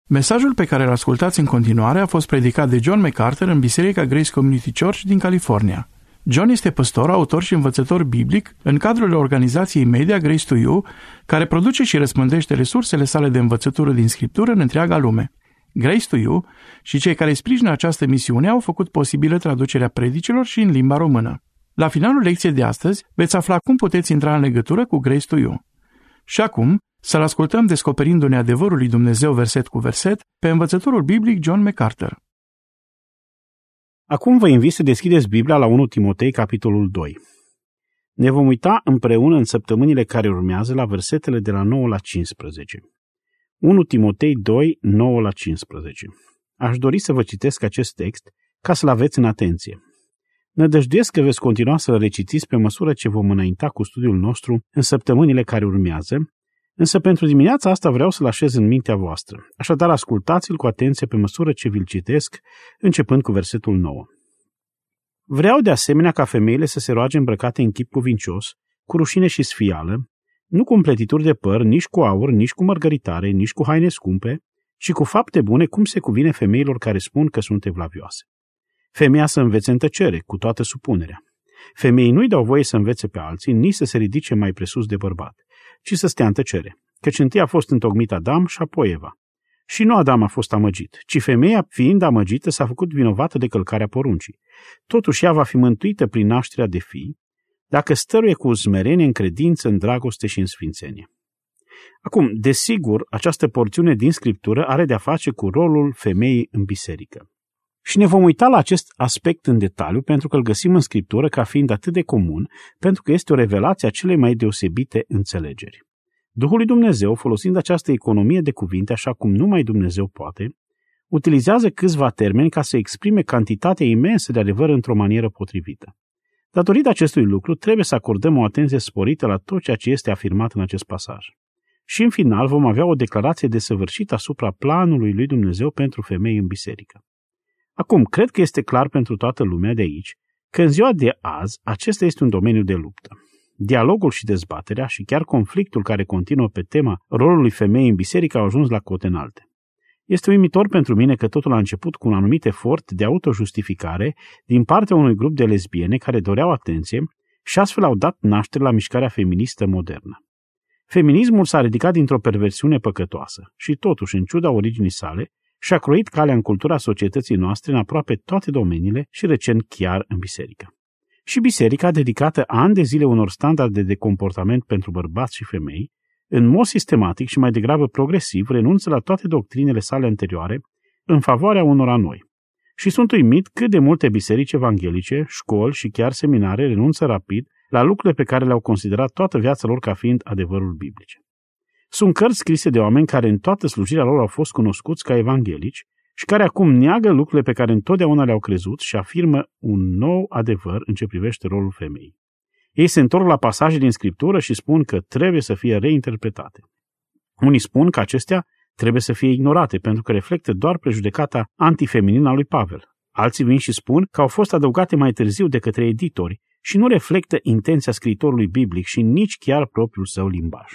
Mesajul pe care îl ascultați în continuare a fost predicat de John MacArthur în Biserica Grace Community Church din California. John este păstor, autor și învățător biblic în cadrul organizației media Grace to You, care produce și răspândește resursele sale de învățătură din Scriptură în întreaga lume. Grace to You și cei care sprijină această misiune au făcut posibilă traducerea predicilor și în limba română. La finalul lecției de astăzi veți afla cum puteți intra în legătură cu Grace to You. Și acum, să-l ascultăm descoperindu-ne adevărul lui Dumnezeu verset cu verset pe învățătorul biblic John MacArthur. Acum vă invit să deschideți Biblia la 1 Timotei, capitolul 2. Ne vom uita împreună în săptămânile care urmează la versetele de la 9 la 15. 1 Timotei 2, 9 la 15. Aș dori să vă citesc acest text ca să-l aveți în atenție. Nădăjduiesc că veți continua să-l recitiți pe măsură ce vom înainta cu studiul nostru în săptămânile care urmează, însă pentru dimineața asta vreau să-l așez în mintea voastră. Așadar, ascultați-l cu atenție pe măsură ce vi-l citesc, începând cu versetul 9. Vreau de asemenea ca femeile să se roage îmbrăcate în chip cuvincios, cu rușine și sfială, nu cu împletituri de păr, nici cu aur, nici cu mărgăritare, nici cu haine scumpe, ci cu fapte bune, cum se cuvine femeilor care spun că sunt evlavioase. Femeia să învețe în tăcere, cu toată supunerea. Femeii nu-i dau voie să învețe pe alții, nici să se ridice mai presus de bărbat, ci să stea în tăcere, căci întâi a fost întocmit Adam și apoi Eva. Și nu Adam a fost amăgit, ci femeia, fiind amăgită, s-a făcut vinovată de călcarea poruncii. Totuși ea va fi mântuită prin nașterea de fii, dacă stăruie cu smerenie în credință, în dragoste și în sfințenie. Acum, desigur, această porțiune din Scriptură are de-a face cu rolul femeii în biserică. Și ne vom uita la acest aspect în detaliu pentru că îl găsim în Scriptură ca fiind atât de comun, pentru că este o revelație a celei mai deosebite înțelegeri. Duhul lui Dumnezeu, folosind această economie de cuvinte așa cum numai Dumnezeu poate, utilizează câțiva termeni ca să exprime cantitatea imensă de adevăr într-o manieră potrivită. Datorită acestui lucru, trebuie să acordăm o atenție sporită la tot ceea ce este afirmat în acest pasaj. Și în final vom avea o declarație desăvârșită asupra planului lui Dumnezeu pentru femei în biserică. Acum, cred că este clar pentru toată lumea de aici că în ziua de azi acesta este un domeniu de luptă. Dialogul și dezbaterea și chiar conflictul care continuă pe tema rolului femeii în biserică au ajuns la cote înalte. Este uimitor pentru mine că totul a început cu un anumit efort de autojustificare din partea unui grup de lesbiene care doreau atenție și astfel au dat naștere la mișcarea feministă modernă. Feminismul s-a ridicat dintr-o perversiune păcătoasă și totuși, în ciuda originii sale, și-a croit calea în cultura societății noastre în aproape toate domeniile și recent chiar în biserică. Și biserica, dedicată ani de zile unor standarde de comportament pentru bărbați și femei, în mod sistematic și mai degrabă progresiv, renunță la toate doctrinele sale anterioare în favoarea unora noi. Și sunt uimit cât de multe biserici evanghelice, școli și chiar seminare renunță rapid la lucrurile pe care le-au considerat toată viața lor ca fiind adevărul biblice. Sunt cărți scrise de oameni care în toată slujirea lor au fost cunoscuți ca evanghelici și care acum neagă lucrurile pe care întotdeauna le-au crezut și afirmă un nou adevăr în ce privește rolul femeii. Ei se întorc la pasaje din Scriptură și spun că trebuie să fie reinterpretate. Unii spun că acestea trebuie să fie ignorate pentru că reflectă doar prejudecata antifeminină a lui Pavel. Alții vin și spun că au fost adăugate mai târziu de către editori și nu reflectă intenția scriitorului biblic și nici chiar propriul său limbaj.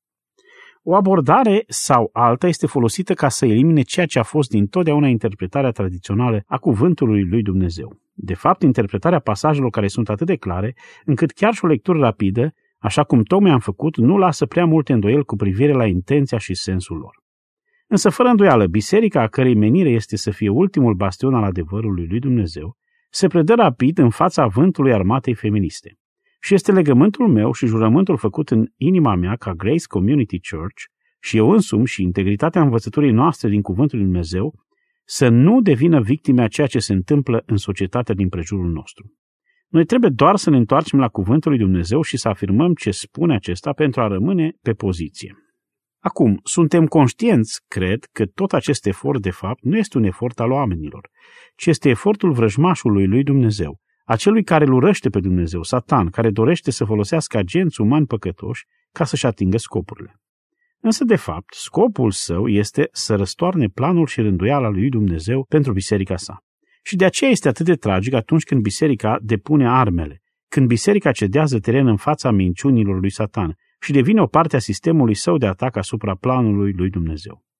O abordare sau alta este folosită ca să elimine ceea ce a fost dintotdeauna interpretarea tradițională a cuvântului lui Dumnezeu. De fapt, interpretarea pasajelor care sunt atât de clare, încât chiar și o lectură rapidă, așa cum tocmai am făcut, nu lasă prea multe îndoieli cu privire la intenția și sensul lor. Însă, fără îndoială, biserica, a cărei menire este să fie ultimul bastion al adevărului lui Dumnezeu, se predă rapid în fața vântului armatei feministe. Și este legământul meu și jurământul făcut în inima mea ca Grace Community Church și eu însumi și integritatea învățăturii noastre din Cuvântul lui Dumnezeu să nu devină victime a ceea ce se întâmplă în societatea din prejurul nostru. Noi trebuie doar să ne întoarcem la Cuvântul lui Dumnezeu și să afirmăm ce spune acesta pentru a rămâne pe poziție. Acum, suntem conștienți, cred, că tot acest efort de fapt nu este un efort al oamenilor, ci este efortul vrăjmașului lui Dumnezeu, acelui care îl urăște pe Dumnezeu, Satan, care dorește să folosească agenți umani păcătoși ca să-și atingă scopurile. Însă, de fapt, scopul său este să răstoarne planul și rânduiala lui Dumnezeu pentru biserica sa. Și de aceea este atât de tragic atunci când biserica depune armele, când biserica cedează teren în fața minciunilor lui Satan și devine o parte a sistemului său de atac asupra planului lui Dumnezeu.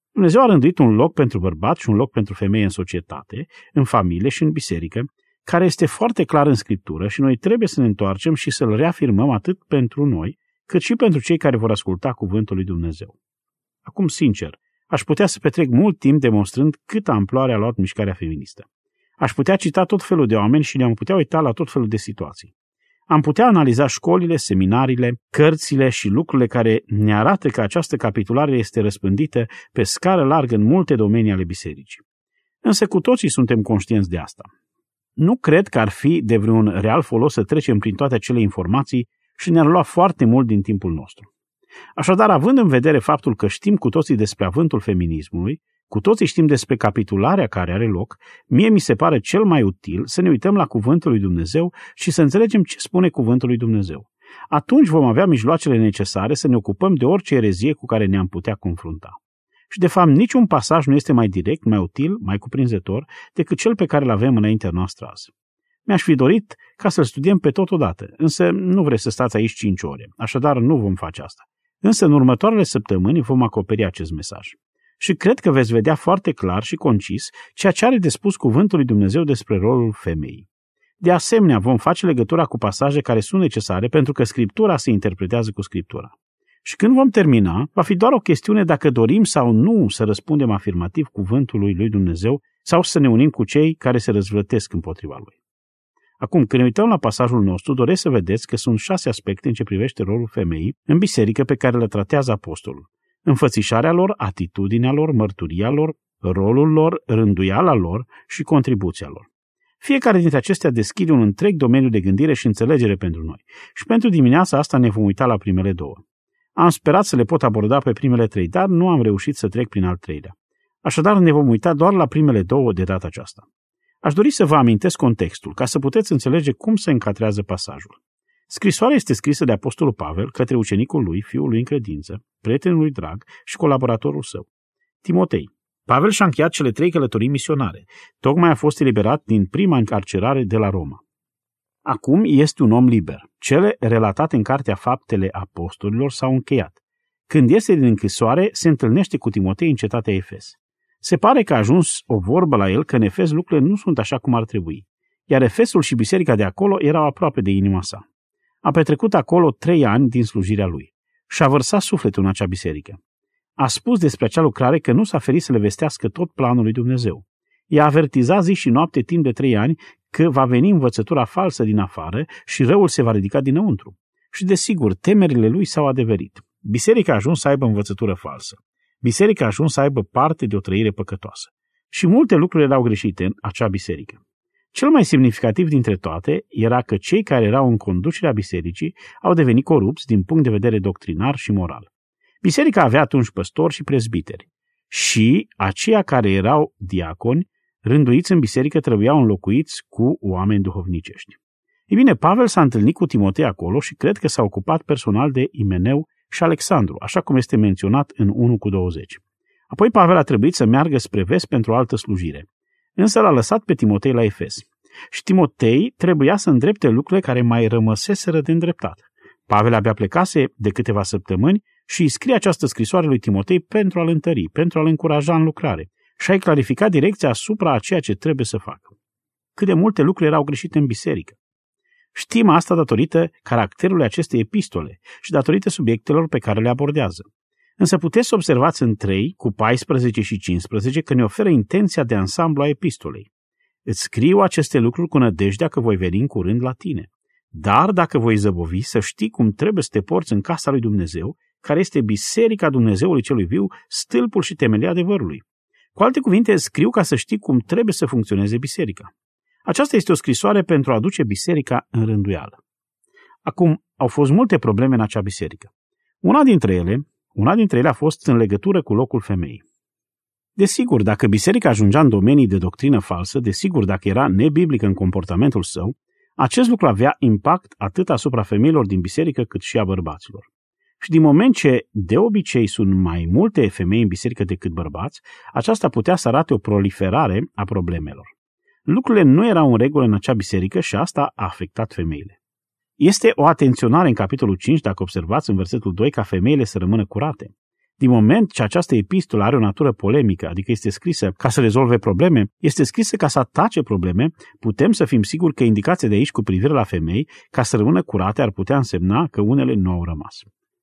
Dumnezeu a rânduit un loc pentru bărbat și un loc pentru femeie în societate, în familie și în biserică, care este foarte clar în Scriptură și noi trebuie să ne întoarcem și să-l reafirmăm atât pentru noi, cât și pentru cei care vor asculta cuvântul lui Dumnezeu. Acum, sincer, aș putea să petrec mult timp demonstrând câtă amploare a luat mișcarea feministă. Aș putea cita tot felul de oameni și ne-am putea uita la tot felul de situații. Am putea analiza școlile, seminariile, cărțile și lucrurile care ne arată că această capitulare este răspândită pe scară largă în multe domenii ale bisericii. Însă cu toții suntem conștienți de asta. Nu cred că ar fi de vreun real folos să trecem prin toate acele informații și ne-ar lua foarte mult din timpul nostru. Așadar, având în vedere faptul că știm cu toții despre avântul feminismului, cu toții știm despre capitularea care are loc, mie mi se pare cel mai util să ne uităm la cuvântul lui Dumnezeu și să înțelegem ce spune cuvântul lui Dumnezeu. Atunci vom avea mijloacele necesare să ne ocupăm de orice erezie cu care ne-am putea confrunta. Și de fapt niciun pasaj nu este mai direct, mai util, mai cuprinzător decât cel pe care îl avem înaintea noastră azi. Mi-aș fi dorit ca să-l studiem pe tot odată, însă nu vreți să stați aici 5 ore, așadar nu vom face asta. Însă în următoarele săptămâni vom acoperi acest mesaj. Și cred că veți vedea foarte clar și concis ceea ce are de spus cuvântul lui Dumnezeu despre rolul femeii. De asemenea, vom face legătura cu pasaje care sunt necesare pentru că Scriptura se interpretează cu Scriptura. Și când vom termina, va fi doar o chestiune dacă dorim sau nu să răspundem afirmativ cuvântului lui Dumnezeu sau să ne unim cu cei care se răzvrătesc împotriva lui. Acum, când ne uităm la pasajul nostru, doresc să vedeți că sunt 6 aspecte în ce privește rolul femeii în biserică pe care le tratează apostolul. Înfățișarea lor, atitudinea lor, mărturia lor, rolul lor, rânduiala lor și contribuția lor. Fiecare dintre acestea deschide un întreg domeniu de gândire și înțelegere pentru noi. Și pentru dimineața asta ne vom uita la primele 2. Am sperat să le pot aborda pe primele 3, dar nu am reușit să trec prin al 3-lea. Așadar ne vom uita doar la primele 2 de data aceasta. Aș dori să vă amintesc contextul, ca să puteți înțelege cum se încadrează pasajul. Scrisoarea este scrisă de apostolul Pavel către ucenicul lui, fiul lui în credință, prietenul lui drag și colaboratorul său, Timotei. Pavel și-a încheiat cele 3 călătorii misionare. Tocmai a fost eliberat din prima încarcerare de la Roma. Acum este un om liber. Cele relatate în cartea Faptele Apostolilor s-au încheiat. Când iese din închisoare, se întâlnește cu Timotei în cetatea Efes. Se pare că a ajuns o vorbă la el că în Efes lucrurile nu sunt așa cum ar trebui, iar Efesul și biserica de acolo erau aproape de inima sa. A petrecut acolo 3 ani din slujirea lui și a vărsat sufletul în acea biserică. A spus despre acea lucrare că nu s-a ferit să le vestească tot planul lui Dumnezeu. I-a avertizat zi și noapte timp de 3 ani că va veni învățătura falsă din afară și răul se va ridica dinăuntru. Și desigur, temerile lui s-au adeverit. Biserica a ajuns să aibă învățătură falsă. Biserica a ajuns să aibă parte de o trăire păcătoasă. Și multe lucruri erau greșite în acea biserică. Cel mai semnificativ dintre toate era că cei care erau în conducerea bisericii au devenit corupți din punct de vedere doctrinar și moral. Biserica avea atunci păstori și prezbiteri și aceia care erau diaconi, rânduiți în biserică, trebuiau înlocuiți cu oameni duhovnicești. Ei bine, Pavel s-a întâlnit cu Timotei acolo și cred că s-a ocupat personal de Imeneu și Alexandru, așa cum este menționat în 1:20. Apoi Pavel a trebuit să meargă spre vest pentru o altă slujire, însă l-a lăsat pe Timotei la Efes. Și Timotei trebuia să îndrepte lucrurile care mai rămăseseră de îndreptat. Pavel abia plecase de câteva săptămâni și îi scrie această scrisoare lui Timotei pentru a-l întări, pentru a-l încuraja în lucrare și a-i clarifica direcția asupra a ceea ce trebuie să facă. Cât de multe lucruri erau greșite în biserică. Știm asta datorită caracterului acestei epistole și datorită subiectelor pe care le abordează. Însă puteți să observați în 3:14 și 15 că ne oferă intenția de ansamblu a epistolei. Îți scriu aceste lucruri cu nădejdea că voi veni în curând la tine. Dar dacă voi zăbovi, să știi cum trebuie să te porți în casa lui Dumnezeu, care este biserica Dumnezeului celui viu, stâlpul și temelia adevărului. Cu alte cuvinte, scriu ca să știi cum trebuie să funcționeze biserica. Aceasta este o scrisoare pentru a aduce biserica în rânduială. Acum, au fost multe probleme în acea biserică. Una dintre ele a fost în legătură cu locul femeii. Desigur, dacă biserica ajungea în domenii de doctrină falsă, desigur, dacă era nebiblică în comportamentul său, acest lucru avea impact atât asupra femeilor din biserică cât și a bărbaților. Și din moment ce de obicei sunt mai multe femei în biserică decât bărbați, aceasta putea să arate o proliferare a problemelor. Lucrurile nu erau în regulă în acea biserică și asta a afectat femeile. Este o atenționare în capitolul 5, dacă observați în versetul 2, ca femeile să rămână curate. Din moment ce această epistolă are o natură polemică, adică este scrisă ca să rezolve probleme, este scrisă ca să atace probleme, putem să fim siguri că indicația de aici cu privire la femei, ca să rămână curate, ar putea însemna că unele nu au rămas.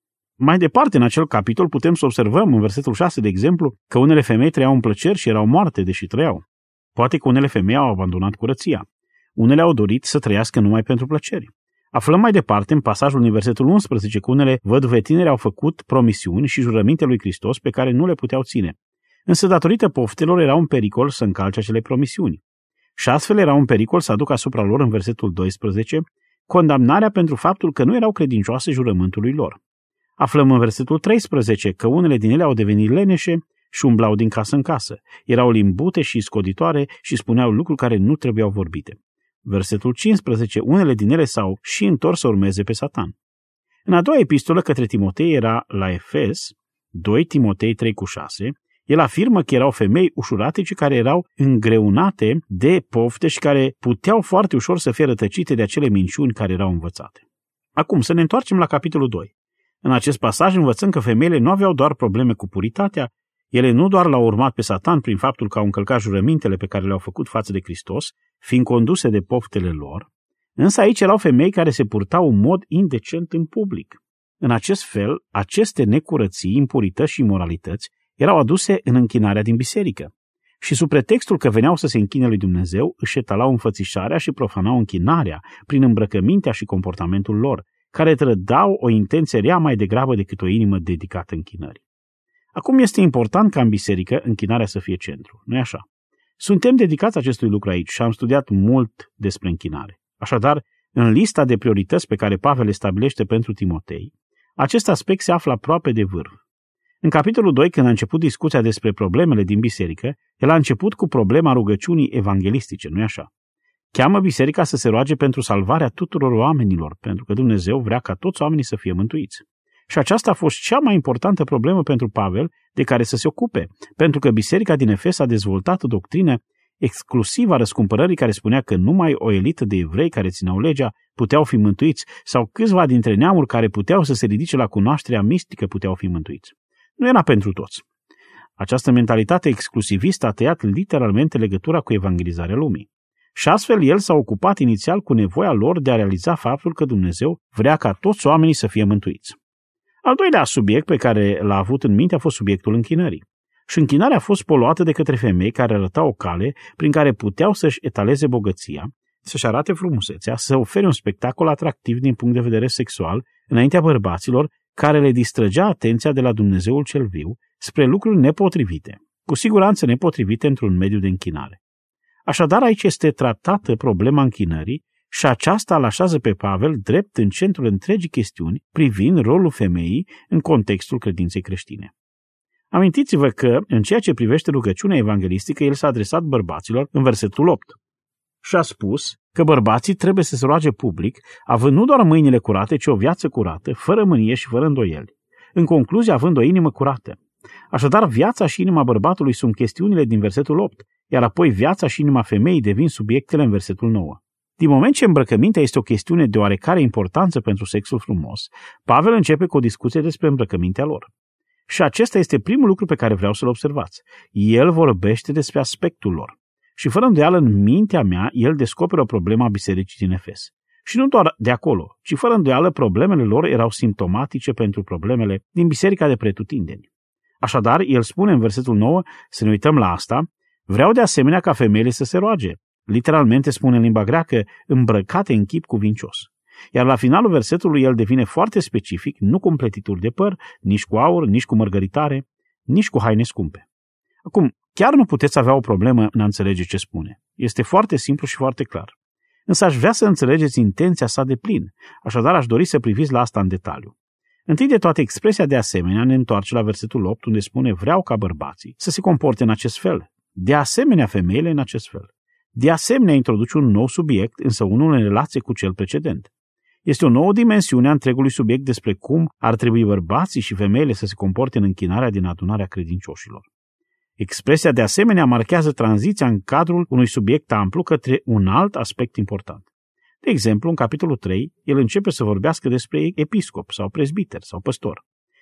Mai departe, în acel capitol, putem să observăm, în versetul 6, de exemplu, că unele femei trăiau în plăceri și erau moarte, deși trăiau. Poate că unele femei au abandonat curăția. Unele au dorit să trăiască numai pentru plăceri. Aflăm mai departe, în pasajul din versetul 11, că unele văduve tinere au făcut promisiuni și jurăminte lui Hristos pe care nu le puteau ține. Însă, datorită poftelor, erau în pericol să încalce acele promisiuni. Și astfel erau în pericol să aducă asupra lor, în versetul 12, condamnarea pentru faptul că nu erau credincioase jurământului lor. Aflăm în versetul 13 că unele din ele au devenit leneșe și umblau din casă în casă. Erau limbute și scoditoare și spuneau lucruri care nu trebuiau vorbite. Versetul 15, unele din ele s-au și întors să urmeze pe Satan. În a doua epistolă către Timotei era la Efes, 2 Timotei 3,6, el afirmă că erau femei ușuratice care erau îngreunate de pofte și care puteau foarte ușor să fie rătăcite de acele minciuni care erau învățate. Acum, să ne întoarcem la capitolul 2. În acest pasaj învățăm că femeile nu aveau doar probleme cu puritatea, ele nu doar l-au urmat pe Satan prin faptul că au încălcat jurămintele pe care le-au făcut față de Hristos, fiind conduse de poftele lor, însă aici erau femei care se purtau în mod indecent în public. În acest fel, aceste necurății, impurități și imoralități erau aduse în închinarea din biserică. Și sub pretextul că veneau să se închine lui Dumnezeu, își etalau înfățișarea și profanau închinarea prin îmbrăcămintea și comportamentul lor, care trădau o intenție rea mai degrabă decât o inimă dedicată închinării. Acum este important ca în biserică închinarea să fie centru, nu-i așa? Suntem dedicați acestui lucru aici și am studiat mult despre închinare. Așadar, în lista de priorități pe care Pavel le stabilește pentru Timotei, acest aspect se află aproape de vârf. În capitolul 2, când a început discuția despre problemele din biserică, el a început cu problema rugăciunii evanghelistice, nu-i așa? Cheamă biserica să se roage pentru salvarea tuturor oamenilor, pentru că Dumnezeu vrea ca toți oamenii să fie mântuiți. Și aceasta a fost cea mai importantă problemă pentru Pavel de care să se ocupe, pentru că biserica din Efes a dezvoltat o doctrină exclusivă a răscumpărării care spunea că numai o elită de evrei care țineau legea puteau fi mântuiți sau câțiva dintre neamuri care puteau să se ridice la cunoașterea mistică puteau fi mântuiți. Nu era pentru toți. Această mentalitate exclusivistă a tăiat literalmente legătura cu evangelizarea lumii. Și astfel el s-a ocupat inițial cu nevoia lor de a realiza faptul că Dumnezeu vrea ca toți oamenii să fie mântuiți. Al doilea subiect pe care l-a avut în minte a fost subiectul închinării. Și închinarea a fost poluată de către femei care arătau o cale prin care puteau să-și etaleze bogăția, să-și arate frumusețea, să ofere un spectacol atractiv din punct de vedere sexual înaintea bărbaților, care le distrăgea atenția de la Dumnezeul cel viu spre lucruri nepotrivite, cu siguranță nepotrivite într-un mediu de închinare. Așadar, aici este tratată problema închinării și aceasta îl așează pe Pavel drept în centrul întregii chestiuni privind rolul femeii în contextul credinței creștine. Amintiți-vă că, în ceea ce privește rugăciunea evanghelistică, el s-a adresat bărbaților în versetul 8 și a spus că bărbații trebuie să se roage public, având nu doar mâinile curate, ci o viață curată, fără mânie și fără îndoieli. În concluzie, având o inimă curată. Așadar, viața și inima bărbatului sunt chestiunile din versetul 8, iar apoi viața și inima femeii devin subiectele în versetul 9. Din moment ce îmbrăcămintea este o chestiune de oarecare importanță pentru sexul frumos, Pavel începe cu o discuție despre îmbrăcămintea lor. Și acesta este primul lucru pe care vreau să-l observați. El vorbește despre aspectul lor. Și fără îndoială, în mintea mea, el descoperă o problemă a bisericii din Efes. Și nu doar de acolo, ci fără îndoială, problemele lor erau simptomatice pentru problemele din biserica de pretutindeni. Așadar, el spune în versetul 9, să ne uităm la asta, vreau de asemenea ca femeile să se roage. Literalmente spune în limba greacă, îmbrăcate în chip cuvincios. Iar la finalul versetului el devine foarte specific, nu cu împletituri de păr, nici cu aur, nici cu mărgăritare, nici cu haine scumpe. Acum, chiar nu puteți avea o problemă în a înțelege ce spune. Este foarte simplu și foarte clar. Însă aș vrea să înțelegeți intenția sa de plin, așadar aș dori să priviți la asta în detaliu. Întâi de toate, expresia de asemenea ne întoarce la versetul 8, unde spune vreau ca bărbații să se comporte în acest fel, de asemenea femeile în acest fel. De asemenea introduce un nou subiect, însă unul în relație cu cel precedent. Este o nouă dimensiune a întregului subiect despre cum ar trebui bărbații și femeile să se comporte în închinarea din adunarea credincioșilor. Expresia de asemenea marchează tranziția în cadrul unui subiect amplu către un alt aspect important. De exemplu, în capitolul 3, el începe să vorbească despre episcop sau prezbiter sau păstor.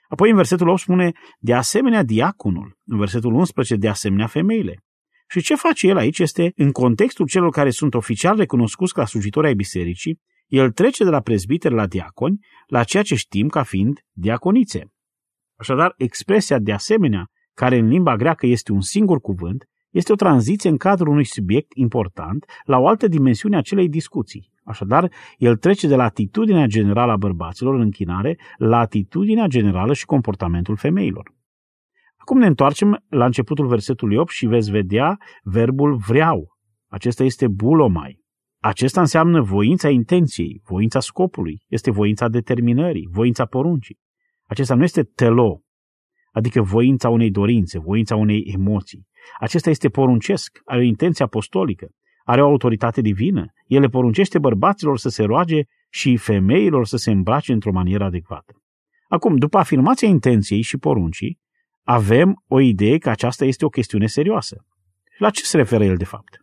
Apoi în versetul 8 spune, de asemenea diaconul, în versetul 11, de asemenea femeile. Și ce face el aici este, în contextul celor care sunt oficial recunoscuți ca slujitori ai bisericii, el trece de la prezbiteri la diaconi, la ceea ce știm ca fiind diaconițe. Așadar, expresia de asemenea, care în limba greacă este un singur cuvânt, este o tranziție în cadrul unui subiect important la o altă dimensiune a acelei discuții. Așadar, el trece de la atitudinea generală a bărbaților în închinare la atitudinea generală și comportamentul femeilor. Acum ne întoarcem la începutul versetului 8 și veți vedea verbul vreau. Acesta este bulomai. Acesta înseamnă voința intenției, voința scopului, este voința determinării, voința poruncii. Acesta nu este telo, adică voința unei dorințe, voința unei emoții. Acesta este poruncesc, are o intenție apostolică, are o autoritate divină. El le poruncește bărbaților să se roage și femeilor să se îmbrace într-o manieră adecvată. Acum, după afirmația intenției și poruncii, avem o idee că aceasta este o chestiune serioasă. La ce se referă el de fapt?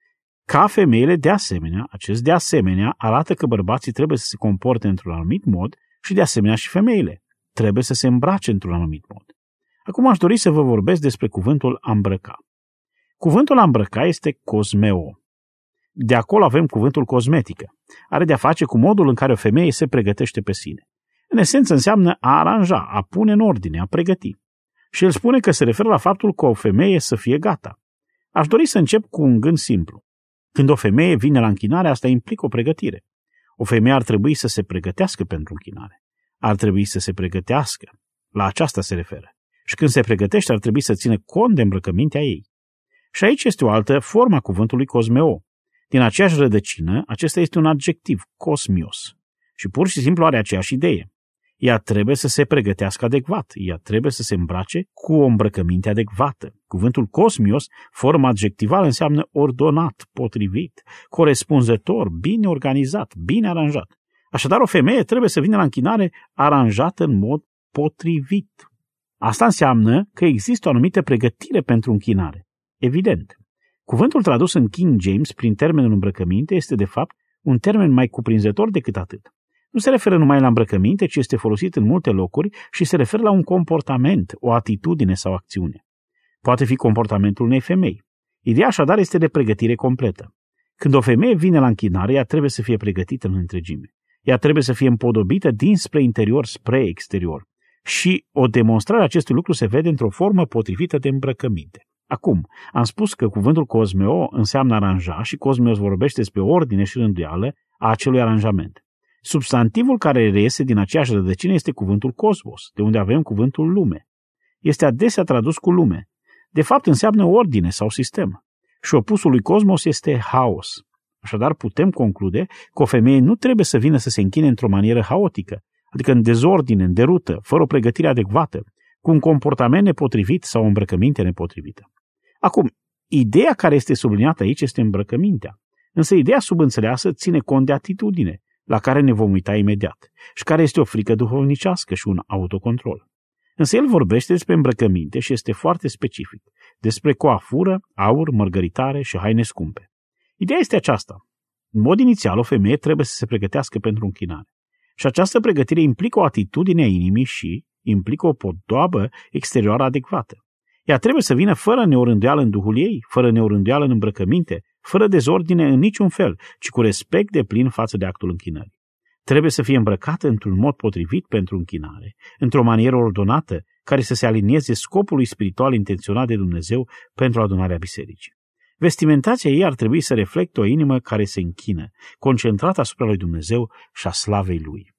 Ca femeile, de asemenea, acest de asemenea arată că bărbații trebuie să se comporte într-un anumit mod și de asemenea și femeile trebuie să se îmbrace într-un anumit mod. Acum aș dori să vă vorbesc despre cuvântul a îmbrăca. Cuvântul a îmbrăca este cosmeo. De acolo avem cuvântul cosmetică. Are de-a face cu modul în care o femeie se pregătește pe sine. În esență înseamnă a aranja, a pune în ordine, a pregăti. Și el spune că se referă la faptul că o femeie să fie gata. Aș dori să încep cu un gând simplu. Când o femeie vine la închinare, asta implică o pregătire. O femeie ar trebui să se pregătească pentru închinare. Ar trebui să se pregătească. La aceasta se referă. Și când se pregătește, ar trebui să țină cont de îmbrăcămintea ei. Și aici este o altă formă a cuvântului cosmeo. Din aceeași rădăcină, acesta este un adjectiv, cosmios. Și pur și simplu are aceeași idee. Ea trebuie să se pregătească adecvat. Ea trebuie să se îmbrace cu o îmbrăcăminte adecvată. Cuvântul cosmios, forma adjectivală, înseamnă ordonat, potrivit, corespunzător, bine organizat, bine aranjat. Așadar, o femeie trebuie să vină la închinare aranjată în mod potrivit. Asta înseamnă că există o anumită pregătire pentru închinare. Evident. Cuvântul tradus în King James prin termenul îmbrăcăminte este, de fapt, un termen mai cuprinzător decât atât. Nu se referă numai la îmbrăcăminte, ci este folosit în multe locuri și se referă la un comportament, o atitudine sau acțiune. Poate fi comportamentul unei femei. Ideea așadar este de pregătire completă. Când o femeie vine la închinare, ea trebuie să fie pregătită în întregime. Ea trebuie să fie împodobită dinspre interior spre exterior. Și o demonstrare a acestui lucru se vede într-o formă potrivită de îmbrăcăminte. Acum, am spus că cuvântul cosmeo înseamnă aranja și cosmeos vorbește despre ordine și rânduială a acelui aranjament. Substantivul care reiese din aceeași rădăcină este cuvântul cosmos, de unde avem cuvântul lume. Este adesea tradus cu lume. De fapt înseamnă ordine sau sistem. Și opusul lui cosmos este haos. Așadar putem conclude că o femeie nu trebuie să vină să se închine într-o manieră haotică, adică în dezordine, în derută, fără o pregătire adecvată, cu un comportament nepotrivit sau o îmbrăcăminte nepotrivită. Acum, ideea care este subliniată aici este îmbrăcămintea, însă ideea subînțeleasă ține cont de atitudine, la care ne vom uita imediat, și care este o frică duhovnicească și un autocontrol. Însă el vorbește despre îmbrăcăminte și este foarte specific, despre coafură, aur, mărgăritare și haine scumpe. Ideea este aceasta. În mod inițial, o femeie trebuie să se pregătească pentru închinare. Și această pregătire implică o atitudine a inimii și implică o podoabă exterioară adecvată. Ea trebuie să vină fără neorânduială în duhul ei, fără neorânduială în îmbrăcăminte, fără dezordine în niciun fel, ci cu respect deplin față de actul închinării. Trebuie să fie îmbrăcată într-un mod potrivit pentru închinare, într-o manieră ordonată, care să se alinieze scopului spiritual intenționat de Dumnezeu pentru adunarea bisericii. Vestimentația ei ar trebui să reflecte o inimă care se închină, concentrată asupra lui Dumnezeu și a slavei lui.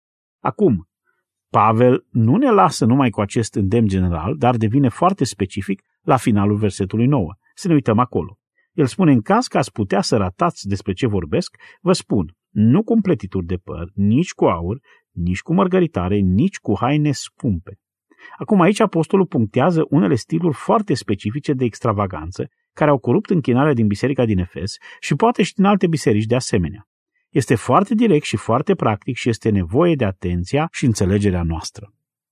Acum, Pavel nu ne lasă numai cu acest îndemn general, dar devine foarte specific la finalul versetului 9. Să ne uităm acolo. El spune, în caz că ați putea să ratați despre ce vorbesc, vă spun, nu cu împletituri de păr, nici cu aur, nici cu mărgăritare, nici cu haine scumpe. Acum aici apostolul punctează unele stiluri foarte specifice de extravaganță, care au corupt închinarea din biserica din Efes și poate și din alte biserici de asemenea. Este foarte direct și foarte practic și este nevoie de atenția și înțelegerea noastră.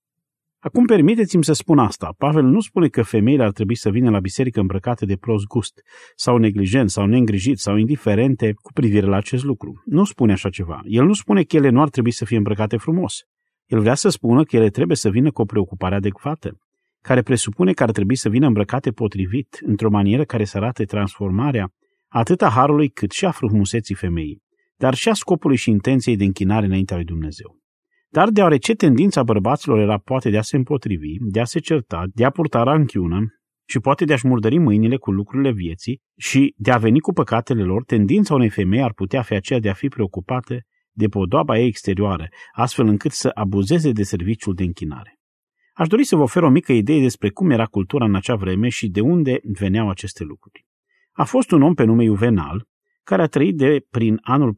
Acum permiteți-mi să spun asta. Pavel nu spune că femeile ar trebui să vină la biserică îmbrăcate de prost gust, sau neglijent, sau neîngrijit, sau indiferente cu privire la acest lucru. Nu spune așa ceva. El nu spune că ele nu ar trebui să fie îmbrăcate frumos. El vrea să spună că ele trebuie să vină cu o preocupare adecvată, care presupune că ar trebui să vină îmbrăcate potrivit, într-o manieră care să arate transformarea atât a harului cât și a frumuseții femeii, dar și a scopului și intenției de închinare înaintea lui Dumnezeu. Dar deoarece tendința bărbaților era poate de a se împotrivi, de a se certa, de a purta ranchiună și poate de a-și murdări mâinile cu lucrurile vieții și de a veni cu păcatele lor, tendința unei femei ar putea fi aceea de a fi preocupată de podoaba ei exterioară, astfel încât să abuzeze de serviciul de închinare. Aș dori să vă ofer o mică idee despre cum era cultura în acea vreme și de unde veneau aceste lucruri. A fost un om pe nume Juvenal, care a trăit de prin anul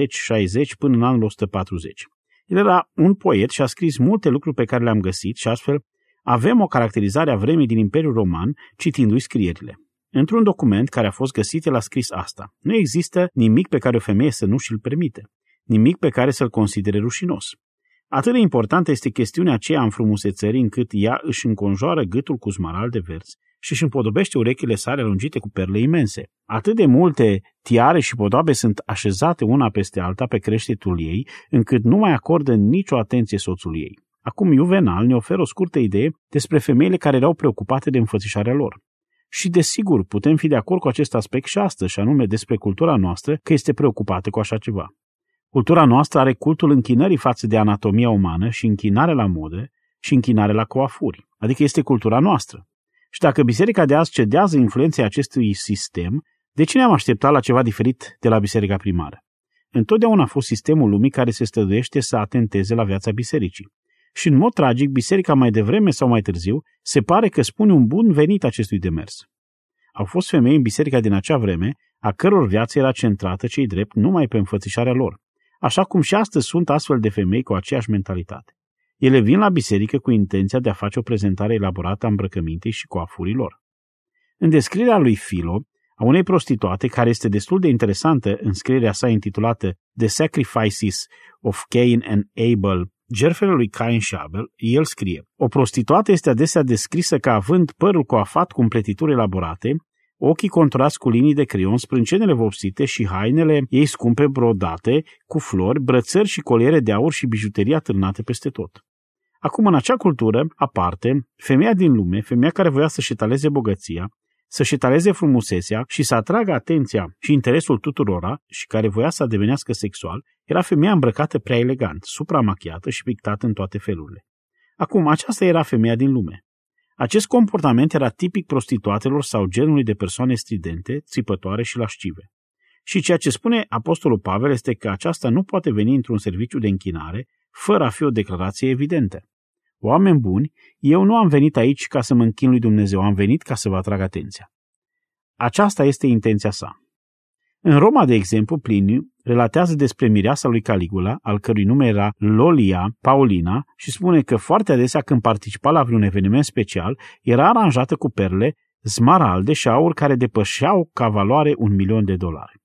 40-60 până în anul 140. El era un poet și a scris multe lucruri pe care le-am găsit și astfel avem o caracterizare a vremii din Imperiul Roman citindu-i scrierile. Într-un document care a fost găsit, el a scris asta: nu există nimic pe care o femeie să nu și-l permite, nimic pe care să-l considere rușinos. Atât de importantă este chestiunea aceea a înfrumusețării încât ea își înconjoară gâtul cu smaralde verzi și își împodobește urechile sale alungite cu perle imense. Atât de multe tiare și podoabe sunt așezate una peste alta pe creștetul ei, încât nu mai acordă nicio atenție soțului ei. Acum Juvenal ne oferă o scurtă idee despre femeile care erau preocupate de înfățișarea lor. Și desigur putem fi de acord cu acest aspect și astăzi, și anume despre cultura noastră, că este preocupată cu așa ceva. Cultura noastră are cultul închinării față de anatomia umană și închinare la modă și închinare la coafuri, adică este cultura noastră. Și dacă biserica de azi cedează influenței acestui sistem, de ce ne-am așteptat la ceva diferit de la biserica primară? Întotdeauna a fost sistemul lumii care se străduiește să atenteze la viața bisericii. Și în mod tragic, biserica mai devreme sau mai târziu se pare că spune un bun venit acestui demers. Au fost femei în biserica din acea vreme, a căror viață era centrată, cei drept, numai pe înfățișarea lor. Așa cum și astăzi sunt astfel de femei cu aceeași mentalitate. Ele vin la biserică cu intenția de a face o prezentare elaborată a îmbrăcămintei și coafurilor. În descrierea lui Philo, a unei prostituate, care este destul de interesantă în scrierea sa intitulată The Sacrifices of Cain and Abel, jertfele lui Cain și Abel, el scrie: o prostituată este adesea descrisă ca având părul coafat cu împletituri elaborate, ochii conturați cu linii de creion, sprâncenele vopsite și hainele ei scumpe brodate cu flori, brățări și coliere de aur și bijuterii atârnate peste tot. Acum, în acea cultură aparte, femeia din lume, femeia care voia să-și etaleze bogăția, să-și etaleze frumusețea și să atragă atenția și interesul tuturora și care voia să devenească sexual, era femeia îmbrăcată prea elegant, supramachiată și pictată în toate felurile. Acum, aceasta era femeia din lume. Acest comportament era tipic prostituatelor sau genului de persoane stridente, țipătoare și lascive. Și ceea ce spune apostolul Pavel este că aceasta nu poate veni într-un serviciu de închinare fără a fi o declarație evidentă. Oameni buni, eu nu am venit aici ca să mă închin lui Dumnezeu, am venit ca să vă atrag atenția. Aceasta este intenția sa. În Roma, de exemplu, Pliniu relatează despre mireasa lui Caligula, al cărui nume era Lolia Paulina, și spune că foarte adesea când participa la vreun eveniment special, era aranjată cu perle, smaralde și aur care depășeau ca valoare $1.000.000.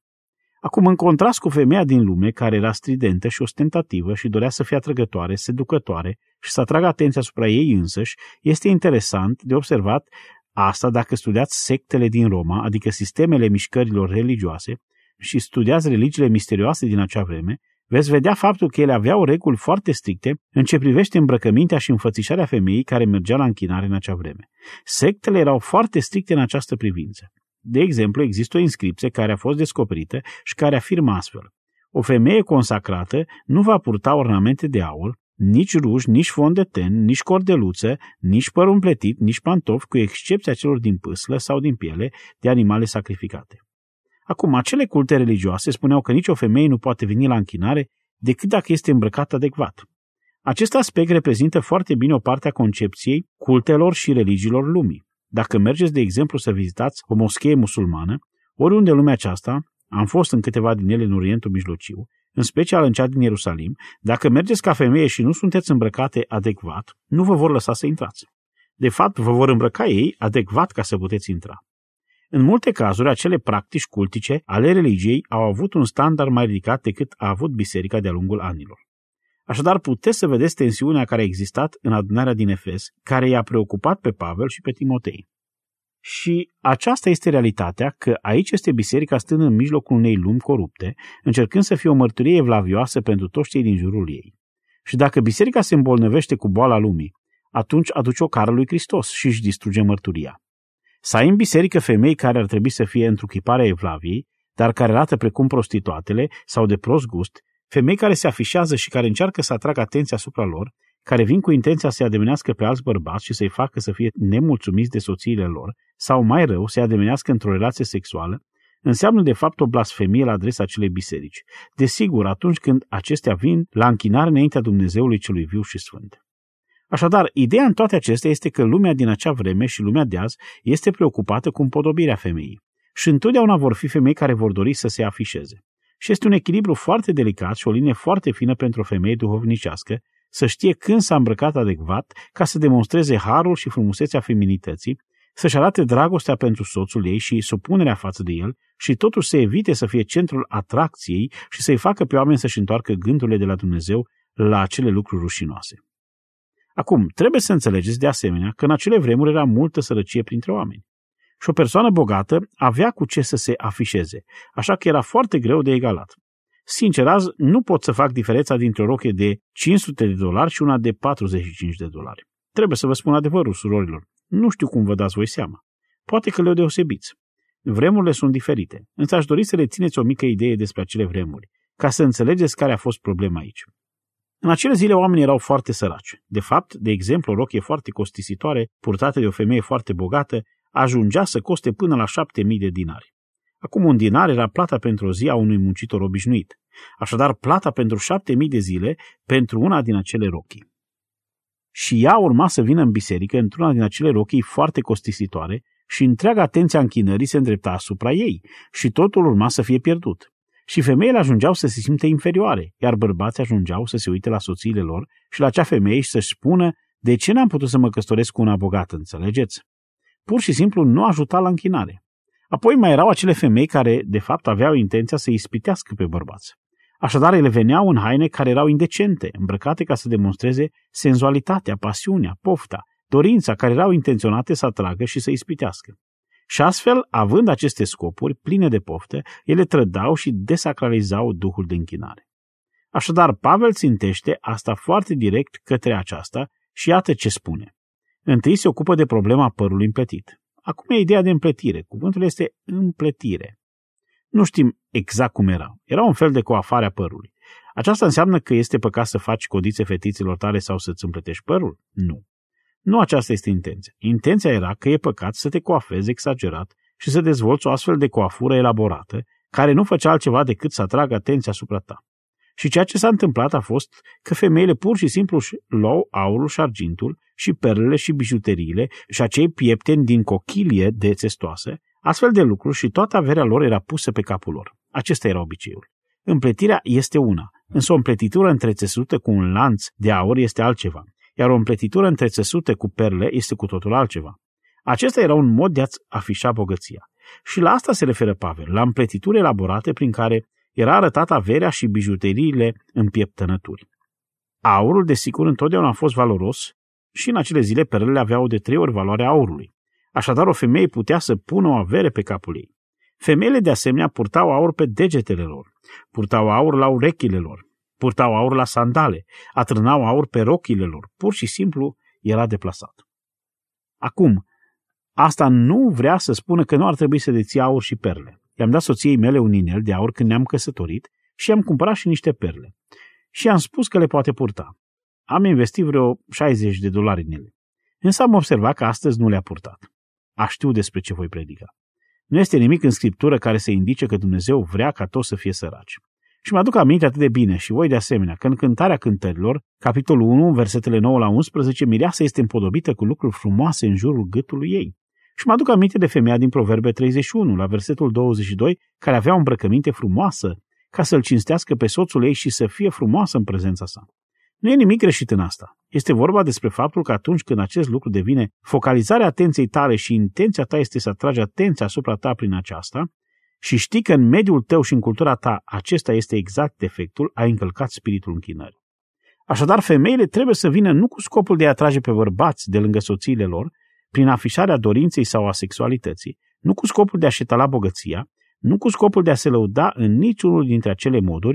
Acum, în contrast cu femeia din lume, care era stridentă și ostentativă și dorea să fie atrăgătoare, seducătoare și să atragă atenția asupra ei însăși, este interesant de observat asta dacă studiați sectele din Roma, adică sistemele mișcărilor religioase, și studiați religiile misterioase din acea vreme, veți vedea faptul că ele aveau reguli foarte stricte în ce privește îmbrăcămintea și înfățișarea femeii care mergea la închinare în acea vreme. Sectele erau foarte stricte în această privință. De exemplu, există o inscripție care a fost descoperită și care afirmă astfel: o femeie consacrată nu va purta ornamente de aur, nici ruj, nici fond de ten, nici cordeluță, nici păr împletit, nici pantofi, cu excepția celor din pâslă sau din piele de animale sacrificate. Acum, acele culte religioase spuneau că nicio femeie nu poate veni la închinare decât dacă este îmbrăcată adecvat. Acest aspect reprezintă foarte bine o parte a concepției cultelor și religiilor lumii. Dacă mergeți, de exemplu, să vizitați o moschee musulmană, oriunde în lumea aceasta, am fost în câteva din ele în Orientul Mijlociu, în special în cea din Ierusalim, dacă mergeți ca femeie și nu sunteți îmbrăcate adecvat, nu vă vor lăsa să intrați. De fapt, vă vor îmbrăca ei adecvat ca să puteți intra. În multe cazuri, acele practici cultice ale religiei au avut un standard mai ridicat decât a avut biserica de-a lungul anilor. Așadar, puteți să vedeți tensiunea care a existat în adunarea din Efes, care i-a preocupat pe Pavel și pe Timotei. Și aceasta este realitatea, că aici este biserica stând în mijlocul unei lumi corupte, încercând să fie o mărturie evlavioasă pentru toți cei din jurul ei. Și dacă biserica se îmbolnăvește cu boala lumii, atunci aduce o cară lui Hristos și își distruge mărturia. Să ai în biserică femei care ar trebui să fie întruchiparea Evlaviei, dar care arată precum prostituatele sau de prost gust, femei care se afișează și care încearcă să atragă atenția asupra lor, care vin cu intenția să-i ademenească pe alți bărbați și să-i facă să fie nemulțumiți de soțiile lor, sau mai rău, să-i ademenească într-o relație sexuală, înseamnă de fapt o blasfemie la adresa acelei biserici. Desigur, atunci când acestea vin la închinare înaintea Dumnezeului celui viu și sfânt. Așadar, ideea în toate acestea este că lumea din acea vreme și lumea de azi este preocupată cu împodobirea femeii. Și întotdeauna vor fi femei care vor dori să se afișeze. Și este un echilibru foarte delicat și o linie foarte fină pentru o femeie duhovnicească să știe când s-a îmbrăcat adecvat ca să demonstreze harul și frumusețea feminității, să-și arate dragostea pentru soțul ei și supunerea față de el și totuși să evite să fie centrul atracției și să-i facă pe oameni să-și întoarcă gândurile de la Dumnezeu la acele lucruri rușinoase. Acum, trebuie să înțelegeți de asemenea că în acele vremuri era multă sărăcie printre oameni. Și o persoană bogată avea cu ce să se afișeze, așa că era foarte greu de egalat. Sincer, azi nu pot să fac diferența dintre o rochie de $500 și una de $45. Trebuie să vă spun adevărul, surorilor. Nu știu cum vă dați voi seama. Poate că le-o deosebiți. Vremurile sunt diferite, însă aș dori să rețineți o mică idee despre acele vremuri, ca să înțelegeți care a fost problema aici. În acele zile oamenii erau foarte săraci. De fapt, de exemplu, o rochie foarte costisitoare, purtată de o femeie foarte bogată, ajungea să coste până la 7.000 de dinari. Acum un dinar era plata pentru o zi a unui muncitor obișnuit. Așadar, plata pentru 7.000 de zile pentru una din acele rochii. Și ea urma să vină în biserică într-una din acele rochii foarte costisitoare și întreaga atenția închinării se îndrepta asupra ei și totul urma să fie pierdut. Și femeile ajungeau să se simte inferioare, iar bărbații ajungeau să se uite la soțiile lor și la acea femeie și să-și spună: de ce n-am putut să mă căsătoresc cu una bogată, înțelegeți? Pur și simplu nu ajuta la închinare. Apoi mai erau acele femei care, de fapt, aveau intenția să ispitească pe bărbați. Așadar, ele veneau în haine care erau indecente, îmbrăcate ca să demonstreze senzualitatea, pasiunea, pofta, dorința, care erau intenționate să atragă și să ispitească. Și astfel, având aceste scopuri pline de poftă, ele trădau și desacralizau duhul de închinare. Așadar, Pavel țintește asta foarte direct către aceasta și iată ce spune. Întâi se ocupă de problema părului împletit. Acum e ideea de împletire. Cuvântul este împletire. Nu știm exact cum era. Era un fel de coafare a părului. Aceasta înseamnă că este păcat să faci codițe fetiților tale sau să-ți împletești părul? Nu. Nu aceasta este intenția. Intenția era că e păcat să te coafezi exagerat și să dezvolți o astfel de coafură elaborată, care nu făcea altceva decât să atragă atenția asupra ta. Și ceea ce s-a întâmplat a fost că femeile pur și simplu își luau aurul și argintul și perlele și bijuteriile și acei piepteni din cochilie de țestoase, astfel de lucruri și toată averea lor era pusă pe capul lor. Acesta era obiceiul. Împletirea este una, însă o împletitură întrețesută cu un lanț de aur este altceva, iar o împletitură întrețesută cu perle este cu totul altceva. Acesta era un mod de a-ți afișa bogăția. Și la asta se referă Pavel, la împletituri elaborate prin care era arătată averea și bijuteriile în pieptănături. Aurul, desigur, întotdeauna a fost valoros și în acele zile perlele aveau de 3 ori valoarea aurului. Așadar, o femeie putea să pună o avere pe capul ei. Femeile, de asemenea, purtau aur pe degetele lor, purtau aur la urechile lor, purtau aur la sandale, atrânau aur pe rochile lor. Pur și simplu era deplasat. Acum, asta nu vrea să spună că nu ar trebui să deții aur și perle. I-am dat soției mele un inel de aur când ne-am căsătorit și i-am cumpărat și niște perle. Și i-am spus că le poate purta. Am investit vreo $60 în ele. Însă am observat că astăzi nu le-a purtat. Știu despre ce voi predica. Nu este nimic în Scriptură care să indice că Dumnezeu vrea ca toți să fie săraci. Și mă aduc aminte atât de bine și voi de asemenea că în Cântarea Cântărilor, capitolul 1, versetele 9 la 11, mireasa este împodobită cu lucruri frumoase în jurul gâtului ei. Și mă aduc aminte de femeia din Proverbe 31, la versetul 22, care avea o îmbrăcăminte frumoasă ca să-l cinstească pe soțul ei și să fie frumoasă în prezența sa. Nu e nimic greșit în asta. Este vorba despre faptul că atunci când acest lucru devine focalizarea atenției tale și intenția ta este să atragi atenția asupra ta prin aceasta și știi că în mediul tău și în cultura ta acesta este exact efectul, ai încălcat spiritul închinării. Așadar, femeile trebuie să vină nu cu scopul de a atrage pe bărbați de lângă soțiile lor, prin afișarea dorinței sau a sexualității, nu cu scopul de a-și etala bogăția, nu cu scopul de a se lăuda în niciunul dintre acele moduri,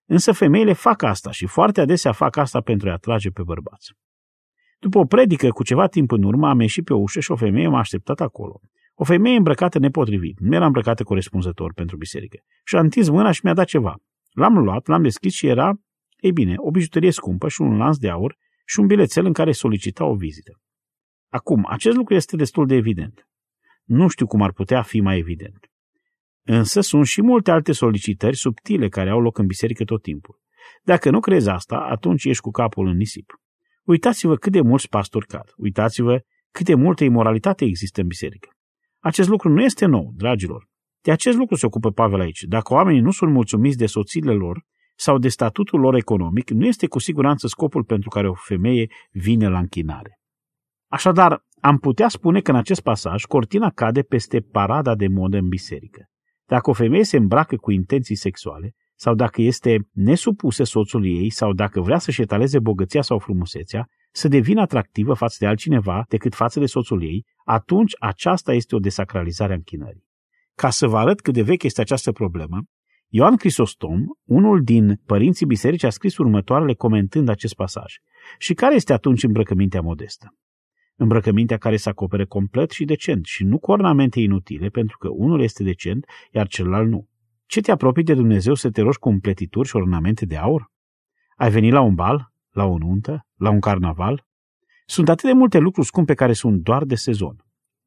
Însă femeile fac asta și foarte adesea fac asta pentru a atrage pe bărbați. După o predică cu ceva timp în urmă, am ieșit pe ușă și o femeie m-a așteptat acolo. O femeie îmbrăcată nepotrivit, nu era îmbrăcată corespunzător pentru biserică. Și a întins mâna și mi-a dat ceva. L-am luat, l-am deschis și era, ei bine, o bijuterie scumpă și un lanț de aur și un bilețel în care solicita o vizită. Acum, acest lucru este destul de evident. Nu știu cum ar putea fi mai evident. Însă sunt și multe alte solicitări subtile care au loc în biserică tot timpul. Dacă nu crezi asta, atunci ești cu capul în nisip. Uitați-vă cât de mulți pastori cad. Uitați-vă cât de multă imoralitate există în biserică. Acest lucru nu este nou, dragilor. De acest lucru se ocupă Pavel aici. Dacă oamenii nu sunt mulțumiți de soțiile lor sau de statutul lor economic, nu este cu siguranță scopul pentru care o femeie vine la închinare. Așadar, am putea spune că în acest pasaj cortina cade peste parada de modă în biserică. Dacă o femeie se îmbracă cu intenții sexuale, sau dacă este nesupusă soțului ei, sau dacă vrea să-și etaleze bogăția sau frumusețea, să devină atractivă față de altcineva decât față de soțul ei, atunci aceasta este o desacralizare a închinării. Ca să vă arăt cât de veche este această problemă, Ioan Crisostom, unul din părinții bisericii, a scris următoarele comentând acest pasaj. Și care este atunci îmbrăcămintea modestă? Îmbrăcămintea care se acopere complet și decent și nu cu ornamente inutile, pentru că unul este decent, iar celălalt nu. Ce te apropii de Dumnezeu să te rogi cu împletituri și ornamente de aur? Ai venit la un bal? La o nuntă? La un carnaval? Sunt atât de multe lucruri scumpe care sunt doar de sezon.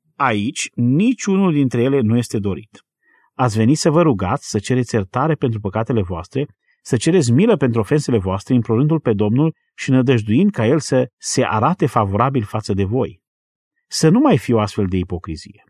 Aici, niciunul dintre ele nu este dorit. Ați venit să vă rugați, să cereți iertare pentru păcatele voastre, să cereți milă pentru ofensele voastre, implorându-L pe Domnul și nădăjduind ca El să se arate favorabil față de voi. Să nu mai fie o astfel de ipocrizie.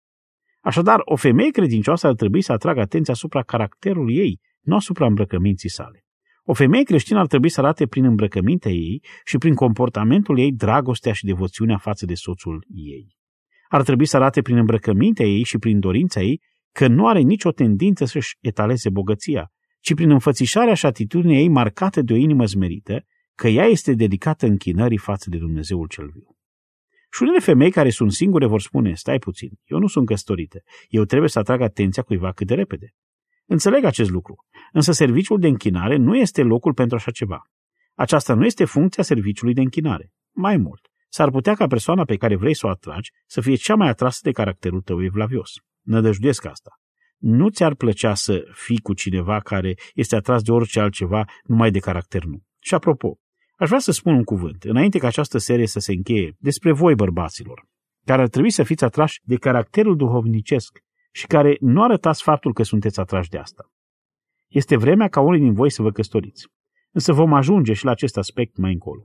Așadar, o femeie credincioasă ar trebui să atragă atenția asupra caracterului ei, nu asupra îmbrăcăminții sale. O femeie creștină ar trebui să arate prin îmbrăcămintea ei și prin comportamentul ei dragostea și devoțiunea față de soțul ei. Ar trebui să arate prin îmbrăcămintea ei și prin dorința ei că nu are nicio tendință să-și etaleze bogăția, ci prin înfățișarea și atitudinea ei marcată de o inimă smerită, că ea este dedicată închinării față de Dumnezeul cel viu. Și unele femei care sunt singure vor spune, stai puțin, eu nu sunt căsătorită, eu trebuie să atrag atenția cuiva cât de repede. Înțeleg acest lucru, însă serviciul de închinare nu este locul pentru așa ceva. Aceasta nu este funcția serviciului de închinare. Mai mult, s-ar putea ca persoana pe care vrei să o atragi să fie cea mai atrasă de caracterul tău evlavios. Nădăjduiesc asta. Nu ți-ar plăcea să fii cu cineva care este atras de orice altceva, numai de caracter nu. Și apropo, aș vrea să spun un cuvânt, înainte ca această serie să se încheie, despre voi, bărbaților, care ar trebui să fiți atrași de caracterul duhovnicesc și care nu arătați faptul că sunteți atrași de asta. Este vremea ca unii din voi să vă căsătoriți, însă vom ajunge și la acest aspect mai încolo.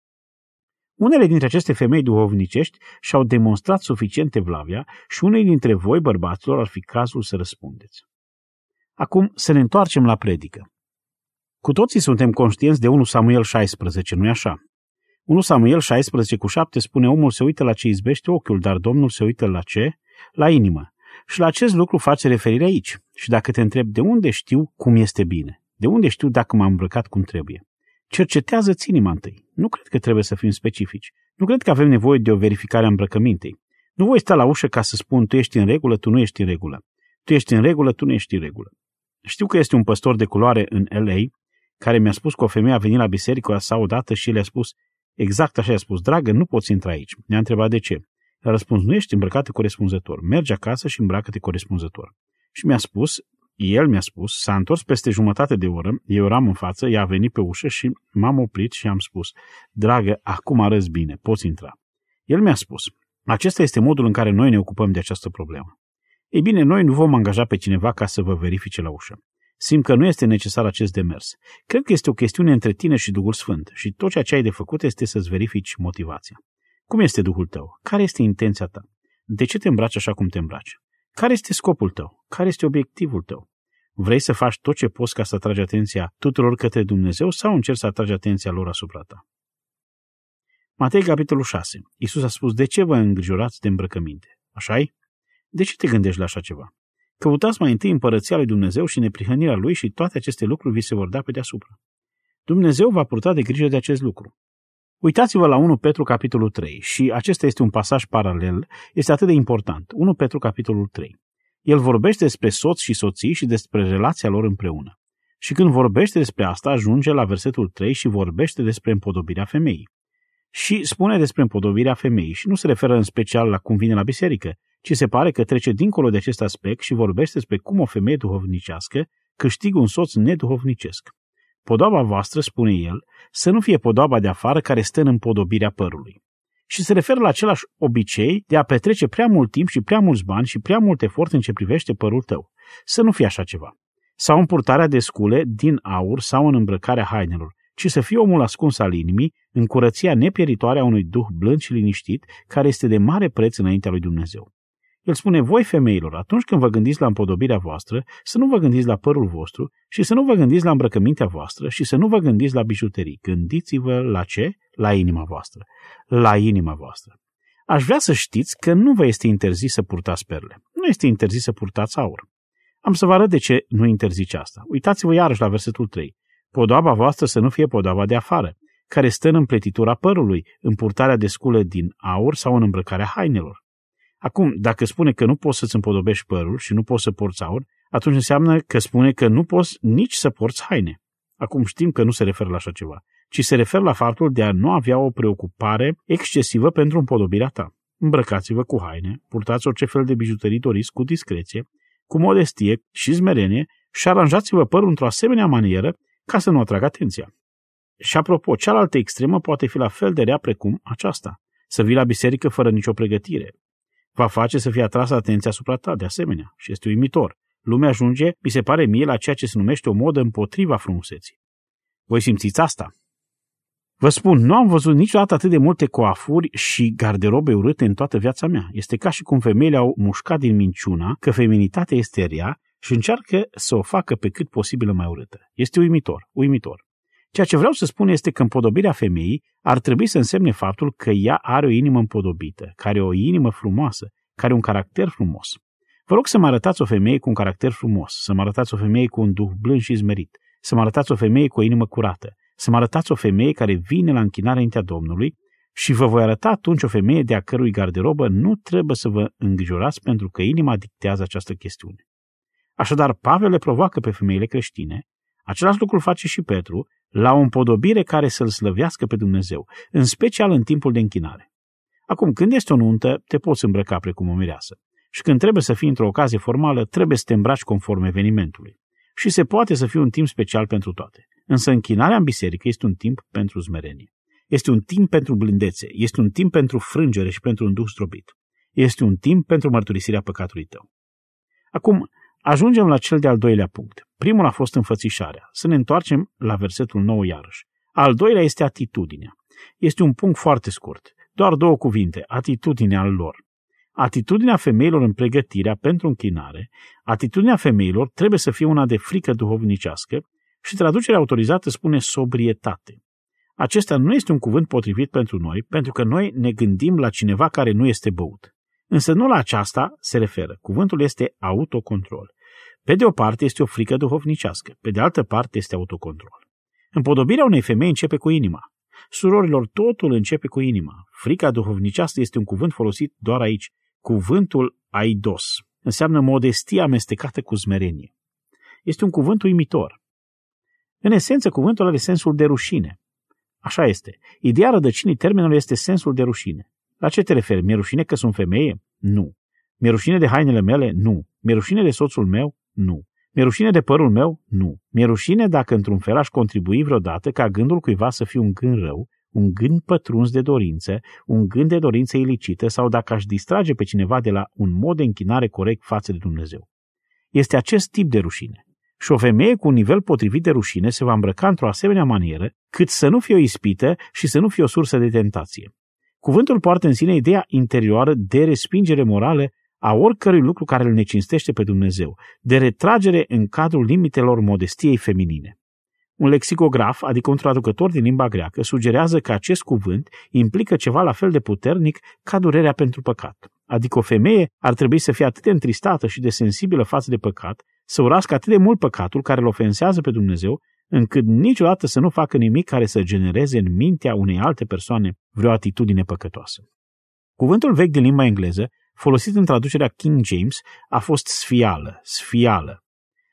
Unele dintre aceste femei duhovnicești și-au demonstrat suficient evlavia și unei dintre voi, bărbaților, ar fi cazul să răspundeți. Acum să ne întoarcem la predică. Cu toții suntem conștienți de 1 Samuel 16, nu-i așa? 1 Samuel 16:7 spune, omul se uită la ce izbește ochiul, dar Domnul se uită la ce? La inimă. Și la acest lucru face referire aici. Și dacă te întreb de unde știu cum este bine, de unde știu dacă m-am îmbrăcat cum trebuie, cercetează-ți inima întâi. Nu cred că trebuie să fim specifici. Nu cred că avem nevoie de o verificare a îmbrăcămintei. Nu voi sta la ușă ca să spun tu ești în regulă, tu nu ești în regulă. Tu ești în regulă, tu nu ești în regulă. Știu că este un păstor de culoare în LA care mi-a spus că o femeie a venit la biserică sa odată și le-a spus, exact așa i-a spus, dragă, nu poți intra aici. Ne-a întrebat de ce. A răspuns, nu ești îmbrăcată corespunzător. Mergi acasă și îmbracă-te corespunzător. Și el mi-a spus, s-a întors peste jumătate de oră, eu eram în față, ea a venit pe ușă și m-am oprit și am spus, dragă, acum arăți bine, poți intra. El mi-a spus, acesta este modul în care noi ne ocupăm de această problemă. Ei bine, noi nu vom angaja pe cineva ca să vă verifice la ușă. Simt că nu este necesar acest demers. Cred că este o chestiune între tine și Duhul Sfânt și tot ceea ce ai de făcut este să-ți verifici motivația. Cum este Duhul tău? Care este intenția ta? De ce te îmbraci așa cum te îmbraci? Care este scopul tău? Care este obiectivul tău? Vrei să faci tot ce poți ca să atragi atenția tuturor către Dumnezeu sau încerci să atragi atenția lor asupra ta? Matei, capitolul 6. Iisus a spus, de ce vă îngrijorați de îmbrăcăminte? Așa-i? De ce te gândești la așa ceva? Căutați mai întâi împărăția lui Dumnezeu și neprihănirea Lui și toate aceste lucruri vi se vor da pe deasupra. Dumnezeu va purta de grijă de acest lucru. Uitați-vă la 1 Petru, capitolul 3, și acesta este un pasaj paralel, este atât de important. 1 Petru, capitolul 3. El vorbește despre soți și soții și despre relația lor împreună. Și când vorbește despre asta, ajunge la versetul 3 și vorbește despre împodobirea femeii. Și spune despre împodobirea femeii și nu se referă în special la cum vine la biserică, ci se pare că trece dincolo de acest aspect și vorbește despre cum o femeie duhovnicească câștigă un soț neduhovnicesc. Podoaba voastră, spune el, să nu fie podoaba de afară care stă în împodobirea părului. Și se referă la același obicei de a petrece prea mult timp și prea mulți bani și prea mult efort în ce privește părul tău. Să nu fie așa ceva. Sau în purtarea de scule din aur sau în îmbrăcarea hainelor, ci să fie omul ascuns al inimii, în curăția nepieritoare a unui duh blând și liniștit, care este de mare preț înaintea lui Dumnezeu. El spune, voi femeilor, atunci când vă gândiți la împodobirea voastră, să nu vă gândiți la părul vostru și să nu vă gândiți la îmbrăcămintea voastră și să nu vă gândiți la bijuterii. Gândiți-vă la ce? La inima voastră. La inima voastră. Aș vrea să știți că nu vă este interzis să purtați perle. Nu este interzis să purtați aur. Am să vă arăt de ce nu interzice asta. Uitați-vă iarăși la versetul 3. Podoaba voastră să nu fie podoaba de afară, care stă în împletitura părului, în purtarea de scule din aur sau în îmbrăcarea hainelor. Acum, dacă spune că nu poți să-ți împodobești părul și nu poți să porți aur, atunci înseamnă că spune că nu poți nici să porți haine. Acum știm că nu se referă la așa ceva, ci se referă la faptul de a nu avea o preocupare excesivă pentru împodobirea ta. Îmbrăcați-vă cu haine, purtați orice fel de bijuterii doriți cu discreție, cu modestie și smerenie și aranjați-vă părul într-o asemenea manieră ca să nu atragă atenția. Și apropo, cealaltă extremă poate fi la fel de rea precum aceasta, să vii la biserică fără nicio pregătire. Va face să fie atrasă atenția asupra ta, de asemenea, și este uimitor. Lumea ajunge, mi se pare mie, la ceea ce se numește o modă împotriva frumuseții. Voi simțiți asta? Vă spun, nu am văzut niciodată atât de multe coafuri și garderobe urâte în toată viața mea. Este ca și cum femeile au mușcat din minciuna că feminitatea este rea și încearcă să o facă pe cât posibil mai urâtă. Este uimitor, uimitor. Ceea ce vreau să spun este că împodobirea femeii ar trebui să însemne faptul că ea are o inimă împodobită, care are o inimă frumoasă, care are un caracter frumos. Vă rog să mă arătați o femeie cu un caracter frumos, să mă arătați o femeie cu un duh blând și zmerit, să mă arătați o femeie cu o inimă curată, să mă arătați o femeie care vine la închinare înaintea Domnului și vă voi arăta atunci o femeie de a cărui garderobă nu trebuie să vă îngrijorați pentru că inima dictează această chestiune. Așadar, Pavel le provoacă pe femeile creștine, același lucru face și Petru, la o împodobire care să-L slăvească pe Dumnezeu, în special în timpul de închinare. Acum, când este o nuntă, te poți îmbrăca precum o mireasă. Și când trebuie să fii într-o ocazie formală, trebuie să te îmbraci conform evenimentului. Și se poate să fie un timp special pentru toate. Însă închinarea în biserică este un timp pentru smerenie. Este un timp pentru blândețe, este un timp pentru frângere și pentru un duh zdrobit. Este un timp pentru mărturisirea păcatului tău. Acum, ajungem la cel de-al doilea punct. Primul a fost înfățișarea. Să ne întoarcem la versetul 9 iarăși. Al doilea este atitudinea. Este un punct foarte scurt. Doar două cuvinte. Atitudinea lor. Atitudinea femeilor în pregătirea pentru închinare, atitudinea femeilor trebuie să fie una de frică duhovnicească și traducerea autorizată spune sobrietate. Acesta nu este un cuvânt potrivit pentru noi, pentru că noi ne gândim la cineva care nu este băut. Însă nu la aceasta se referă. Cuvântul este autocontrol. Pe de o parte este o frică duhovnicească, pe de altă parte este autocontrol. Împodobirea unei femei începe cu inima. Surorilor, totul începe cu inima. Frica duhovnicească este un cuvânt folosit doar aici. Cuvântul aidos înseamnă modestie amestecată cu smerenie. Este un cuvânt uimitor. În esență, cuvântul are sensul de rușine. Așa este. Ideea rădăcinii termenului este sensul de rușine. La ce te referi? Mi-e rușine că sunt femeie? Nu. Mi-e rușine de hainele mele? Nu. Mi-e rușine de soțul meu? Nu. Mi-e rușine de părul meu? Nu. Mi-e rușine dacă într-un fel aș contribui vreodată ca gândul cuiva să fie un gând rău, un gând pătruns de dorință, un gând de dorință ilicită sau dacă aș distrage pe cineva de la un mod de închinare corect față de Dumnezeu. Este acest tip de rușine. Și o femeie cu un nivel potrivit de rușine se va îmbrăca într-o asemenea manieră cât să nu fie o ispită și să nu fie o sursă de tentație. Cuvântul poartă în sine ideea interioară de respingere morală a oricărui lucru care îl necinstește pe Dumnezeu, de retragere în cadrul limitelor modestiei feminine. Un lexicograf, adică un traducător din limba greacă, sugerează că acest cuvânt implică ceva la fel de puternic ca durerea pentru păcat. Adică o femeie ar trebui să fie atât de întristată și de sensibilă față de păcat, să urască atât de mult păcatul care îl ofensează pe Dumnezeu, încât niciodată să nu facă nimic care să genereze în mintea unei alte persoane vreo atitudine păcătoasă. Cuvântul vechi din limba engleză, folosit în traducerea King James, a fost sfială.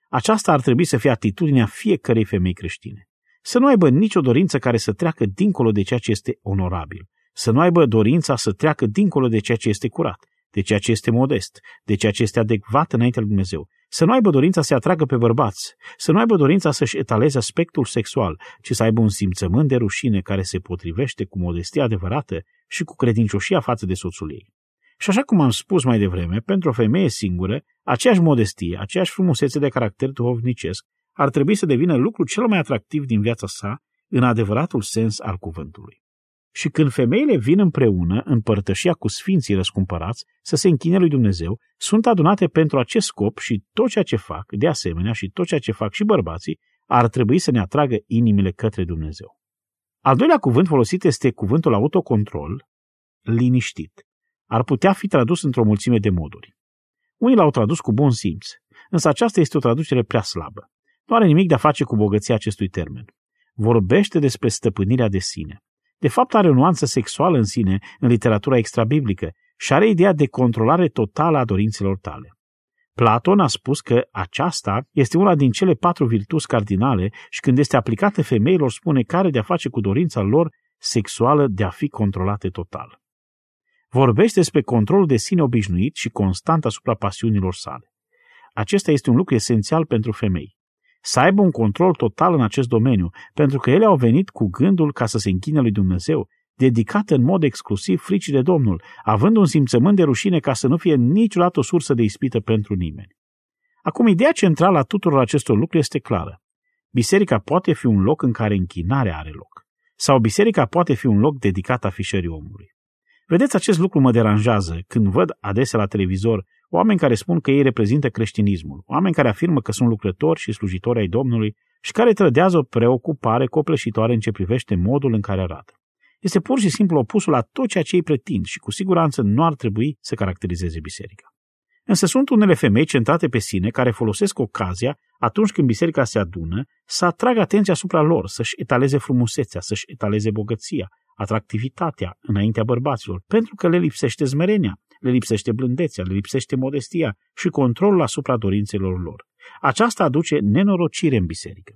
Aceasta ar trebui să fie atitudinea fiecărei femei creștine. Să nu aibă nicio dorință care să treacă dincolo de ceea ce este onorabil. Să nu aibă dorința să treacă dincolo de ceea ce este curat, de ceea ce este modest, de ceea ce este adecvat înaintea lui Dumnezeu. Să nu aibă dorința să atragă pe bărbați, să nu aibă dorința să-și etaleze aspectul sexual, ci să aibă un simțământ de rușine care se potrivește cu modestia adevărată și cu credincioșia față de soțul ei. Și așa cum am spus mai devreme, pentru o femeie singură, aceeași modestie, aceeași frumusețe de caracter duhovnicesc ar trebui să devină lucrul cel mai atractiv din viața sa, în adevăratul sens al cuvântului. Și când femeile vin împreună în părtășia cu sfinții răscumpărați să se închine lui Dumnezeu, sunt adunate pentru acest scop și tot ceea ce fac, de asemenea și tot ceea ce fac și bărbații, ar trebui să ne atragă inimile către Dumnezeu. Al doilea cuvânt folosit este cuvântul autocontrol, liniștit. Ar putea fi tradus într-o mulțime de moduri. Unii l-au tradus cu bun simț, însă aceasta este o traducere prea slabă. Nu are nimic de a face cu bogăția acestui termen. Vorbește despre stăpânirea de sine. De fapt, are o nuanță sexuală în sine în literatura extrabiblică și are ideea de controlare totală a dorințelor tale. Platon a spus că aceasta este una din cele 4 virtuți cardinale și când este aplicată femeilor spune că are de a face cu dorința lor sexuală de a fi controlate total. Vorbește despre controlul de sine obișnuit și constant asupra pasiunilor sale. Acesta este un lucru esențial pentru femei. Să aibă un control total în acest domeniu, pentru că ele au venit cu gândul ca să se închine lui Dumnezeu, dedicată în mod exclusiv fricii de Domnul, având un simțământ de rușine ca să nu fie niciodată o sursă de ispită pentru nimeni. Acum, ideea centrală a tuturor acestor lucruri este clară. Biserica poate fi un loc în care închinarea are loc, sau biserica poate fi un loc dedicat afișării omului. Vedeți, acest lucru mă deranjează când văd adesea la televizor oameni care spun că ei reprezintă creștinismul, oameni care afirmă că sunt lucrători și slujitori ai Domnului și care trădează o preocupare copleșitoare în ce privește modul în care arată. Este pur și simplu opusul la tot ceea ce ei pretind și cu siguranță nu ar trebui să caracterizeze biserica. Însă sunt unele femei centrate pe sine care folosesc ocazia, atunci când biserica se adună, să atragă atenția asupra lor, să-și etaleze frumusețea, să-și etaleze bogăția, atractivitatea înaintea bărbaților, pentru că le lipsește smerenia, le lipsește blândețea, le lipsește modestia și controlul asupra dorințelor lor. Aceasta aduce nenorocire în biserică.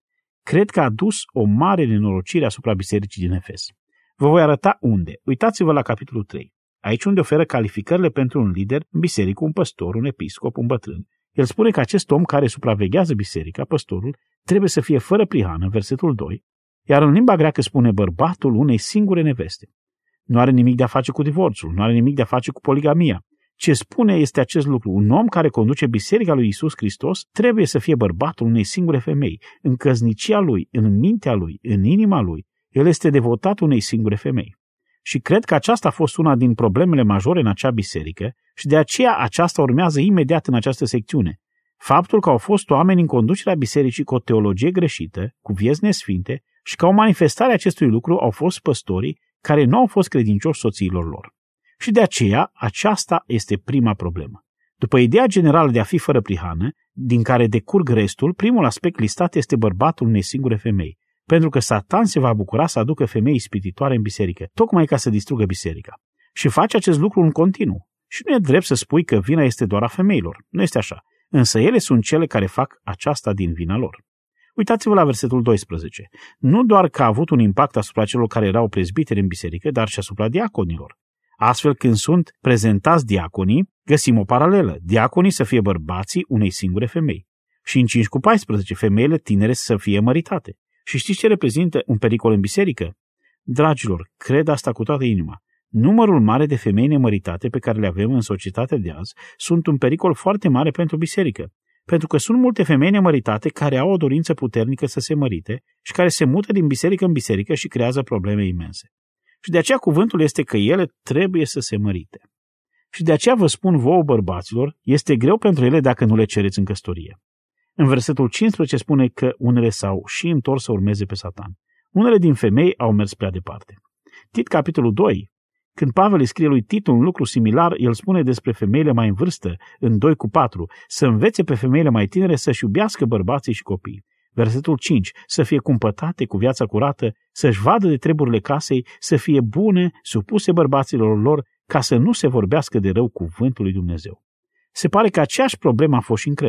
Cred că a adus o mare nenorocire asupra bisericii din Efes. Vă voi arăta unde. Uitați-vă la capitolul 3. Aici unde oferă calificările pentru un lider în biserică, un păstor, un episcop, un bătrân. El spune că acest om care supraveghează biserica, păstorul, trebuie să fie fără prihană, versetul 2, iar în limba greacă spune bărbatul unei singure neveste. Nu are nimic de a face cu divorțul, nu are nimic de a face cu poligamia. Ce spune este acest lucru. Un om care conduce biserica lui Iisus Hristos trebuie să fie bărbatul unei singure femei. În căsnicia lui, în mintea lui, în inima lui, el este devotat unei singure femei. Și cred că aceasta a fost una din problemele majore în acea biserică și de aceea aceasta urmează imediat în această secțiune. Faptul că au fost oameni în conducerea bisericii cu o teologie greșită, cu vieți nesfinte și ca o manifestare a acestui lucru au fost păstorii care nu au fost credincioși soțiilor lor. Și de aceea aceasta este prima problemă. După ideea generală de a fi fără prihană, din care decurg restul, primul aspect listat este bărbatul unei singure femei, pentru că Satan se va bucura să aducă femei ispititoare în biserică, tocmai ca să distrugă biserica. Și face acest lucru în continuu. Și nu e drept să spui că vina este doar a femeilor. Nu este așa. Însă ele sunt cele care fac aceasta din vina lor. Uitați-vă la versetul 12. Nu doar că a avut un impact asupra celor care erau prezbiteri în biserică, dar și asupra diaconilor. Astfel, când sunt prezentați diaconii, găsim o paralelă. Diaconii să fie bărbații unei singure femei. Și în 5:14, femeile tinere să fie măritate. Și știți ce reprezintă un pericol în biserică? Dragilor, cred asta cu toată inima. Numărul mare de femei nemăritate pe care le avem în societatea de azi sunt un pericol foarte mare pentru biserică. Pentru că sunt multe femei nemăritate care au o dorință puternică să se mărite și care se mută din biserică în biserică și creează probleme imense. Și de aceea cuvântul este că ele trebuie să se mărite. Și de aceea vă spun vouă, bărbaților, este greu pentru ele dacă nu le cereți în căsătorie. În versetul 15 spune că unele s-au și întors să urmeze pe Satan. Unele din femei au mers prea departe. Tit, capitolul 2, când Pavel îi scrie lui Tit un lucru similar, el spune despre femeile mai în vârstă, în 2:4, să învețe pe femeile mai tinere să-și iubească bărbații și copiii. Versetul 5, să fie cumpătate cu viața curată, să-și vadă de treburile casei, să fie bune, supuse bărbaților lor, ca să nu se vorbească de rău cuvântul lui Dumnezeu. Se pare că aceeași problemă a fost și în Creta.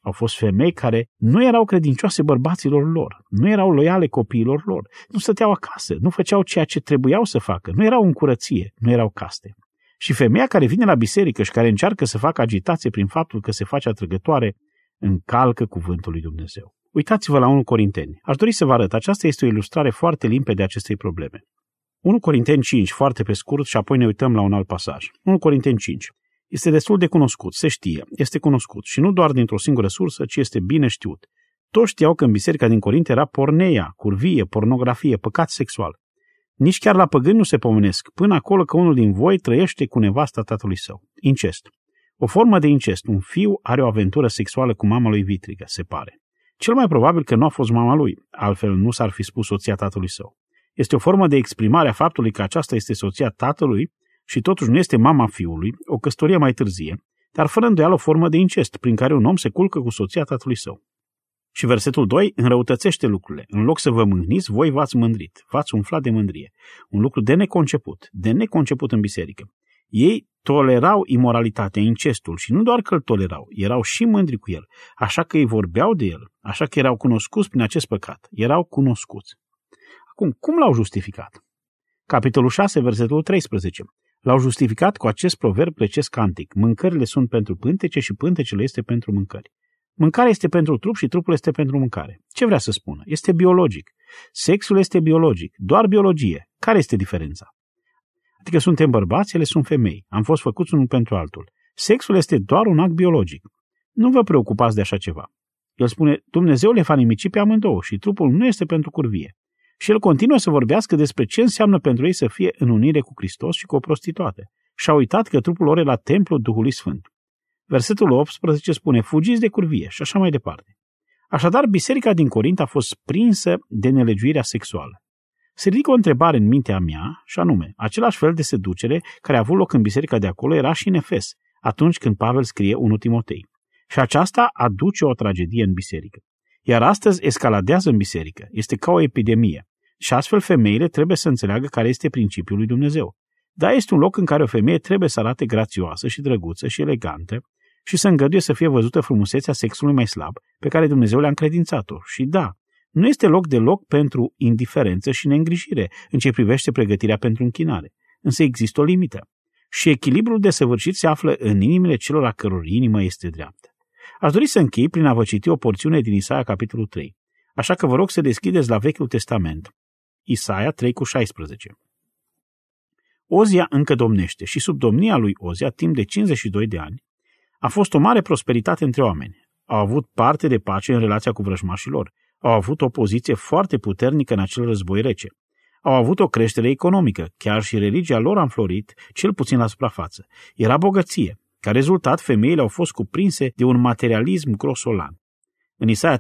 Au fost femei care nu erau credincioase bărbaților lor, nu erau loiale copiilor lor, nu stăteau acasă, nu făceau ceea ce trebuiau să facă, nu erau în curăție, nu erau caste. Și femeia care vine la biserică și care încearcă să facă agitație prin faptul că se face atrăgătoare, încalcă cuvântul lui Dumnezeu. Uitați-vă la 1 Corinteni. Aș dori să vă arăt, aceasta este o ilustrare foarte limpede a acestei probleme. 1 Corinteni 5, foarte pe scurt, și apoi ne uităm la un alt pasaj. 1 Corinteni 5. Este destul de cunoscut, se știe, este cunoscut și nu doar dintr-o singură sursă, ci este bine știut. Toți știau că în biserica din Corint era porneia, curvie, pornografie, păcat sexual. Nici chiar la păgâni nu se pomenesc, până acolo că unul din voi trăiește cu nevasta tatălui său. Incest. O formă de incest. Un fiu are o aventură sexuală cu mama lui vitrigă, se pare. Cel mai probabil că nu a fost mama lui, altfel nu s-ar fi spus soția tatălui său. Este o formă de exprimare a faptului că aceasta este soția tatălui și totuși nu este mama fiului, o căsătorie mai târzie, dar fără îndoială o formă de incest, prin care un om se culcă cu soția tatălui său. Și versetul 2 înrăutățește lucrurile. În loc să vă mâhniți, voi v-ați mândrit, v-ați umflat de mândrie. Un lucru de neconceput în biserică. Ei tolerau imoralitatea, incestul și nu doar că îl tolerau, erau și mândri cu el, așa că ei vorbeau de el, așa că erau cunoscuți prin acest păcat, erau cunoscuți. Acum, cum l-au justificat? Capitolul 6, versetul 13. L-au justificat cu acest proverb grecesc antic. Mâncările sunt pentru pântece și pântecele este pentru mâncări. Mâncarea este pentru trup și trupul este pentru mâncare. Ce vrea să spună? Este biologic. Sexul este biologic. Doar biologie. Care este diferența? Adică suntem bărbați, ele sunt femei. Am fost făcuți unul pentru altul. Sexul este doar un act biologic. Nu vă preocupați de așa ceva. El spune, Dumnezeu le va nimici pe amândouă și trupul nu este pentru curvie. Și el continuă să vorbească despre ce înseamnă pentru ei să fie în unire cu Hristos și cu o prostituată. Și-a uitat că trupul lor e la templul Duhului Sfânt. Versetul 18 spune, fugiți de curvie și așa mai departe. Așadar, biserica din Corint a fost prinsă de nelegiuirea sexuală. Se ridică o întrebare în mintea mea, și anume, același fel de seducere care a avut loc în biserica de acolo era și în Efes, atunci când Pavel scrie 1 Timotei. Și aceasta aduce o tragedie în biserică. Iar astăzi escaladează în biserică, este ca o epidemie. Și astfel femeile trebuie să înțeleagă care este principiul lui Dumnezeu. Dar este un loc în care o femeie trebuie să arate grațioasă și drăguță și elegantă și să îngăduie să fie văzută frumusețea sexului mai slab pe care Dumnezeu le-a încredințat-o. Și da, nu este loc deloc pentru indiferență și neîngrijire în ce privește pregătirea pentru închinare. Însă există o limită. Și echilibrul desăvârșit se află în inimile celor a căror inimă este dreaptă. Aș dori să închei prin a vă citi o porțiune din Isaia, capitolul 3. Așa că vă rog să deschideți la Vechiul Testament. Isaia 3:16. Ozia încă domnește și sub domnia lui Ozia, timp de 52 de ani, a fost o mare prosperitate între oameni. Au avut parte de pace în relația cu vrăjmașii lor. Au avut o poziție foarte puternică în acel război rece. Au avut o creștere economică, chiar și religia lor a înflorit, cel puțin la suprafață. Era bogăție. Ca rezultat, femeile au fost cuprinse de un materialism grosolan. În Isaia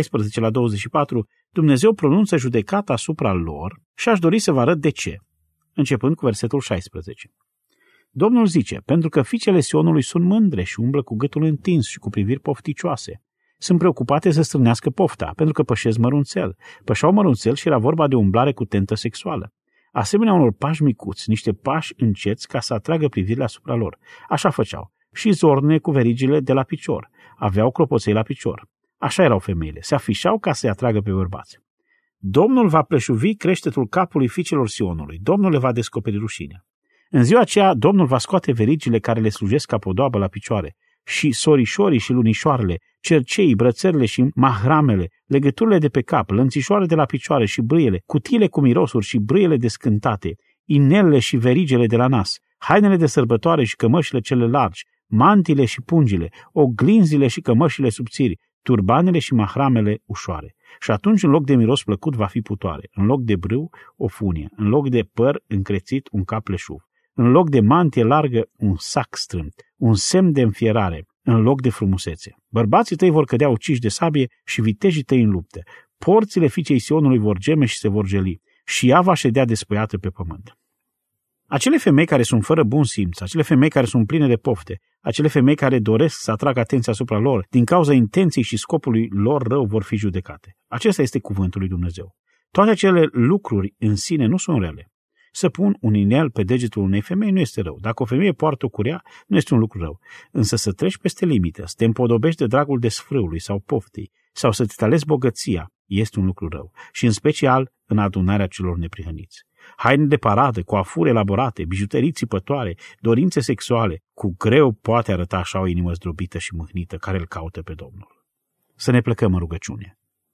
3:16-24, Dumnezeu pronunță judecata asupra lor și aș dori să vă arăt de ce, începând cu versetul 16. Domnul zice, pentru că fiicele Sionului sunt mândre și umblă cu gâtul întins și cu priviri pofticioase. Sunt preocupate să strânească pofta, pentru că pășesc mărunțel. Pășeau mărunțel și era vorba de umblare cu tentă sexuală. Asemenea unor pași micuți, niște pași înceți ca să atragă privirile asupra lor. Așa făceau. Și zorne cu verigile de la picior. Aveau clopoței la picior. Așa erau femeile. Se afișau ca să-i atragă pe bărbați. Domnul va plășuvi creștetul capului fiicelor Sionului. Domnul le va descoperi rușinea. În ziua aceea, Domnul va scoate verigile care le slujesc ca podoabă la picioare, și sorișorii și lunișoarele, cerceii, brățările și mahramele, legăturile de pe cap, lănțișoare de la picioare și brâiele, cutiile cu mirosuri și brâiele descântate, inelele și verigele de la nas, hainele de sărbătoare și cămășile cele largi, mantile și pungile, oglinzile și cămășile subțiri, turbanele și mahramele ușoare. Și atunci, în loc de miros plăcut, va fi putoare, în loc de brâu, o funie, în loc de păr încrețit, un cap leșuv, în loc de mantie largă, un sac strâmt, un semn de înfierare, în loc de frumusețe. Bărbații tăi vor cădea uciși de sabie și vitejii tăi în luptă. Porțile fiicei Sionului vor geme și se vor geli, și ea va ședea despăiată pe pământ. Acele femei care sunt fără bun simț, acele femei care sunt pline de pofte, acele femei care doresc să atragă atenția asupra lor, din cauza intenției și scopului lor rău, vor fi judecate. Acesta este cuvântul lui Dumnezeu. Toate acele lucruri în sine nu sunt rele. Să pun un inel pe degetul unei femei nu este rău. Dacă o femeie poartă o curea, nu este un lucru rău. Însă să treci peste limită, să te împodobești de dragul desfrâului sau poftei, sau să-ți talezi bogăția, este un lucru rău. Și în special în adunarea celor neprihăniți. Haine de paradă, coafuri elaborate, bijuterii țipătoare, dorințe sexuale, cu greu poate arăta așa o inimă zdrobită și mâhnită care îl caută pe Domnul. Să ne plecăm în rugăciune.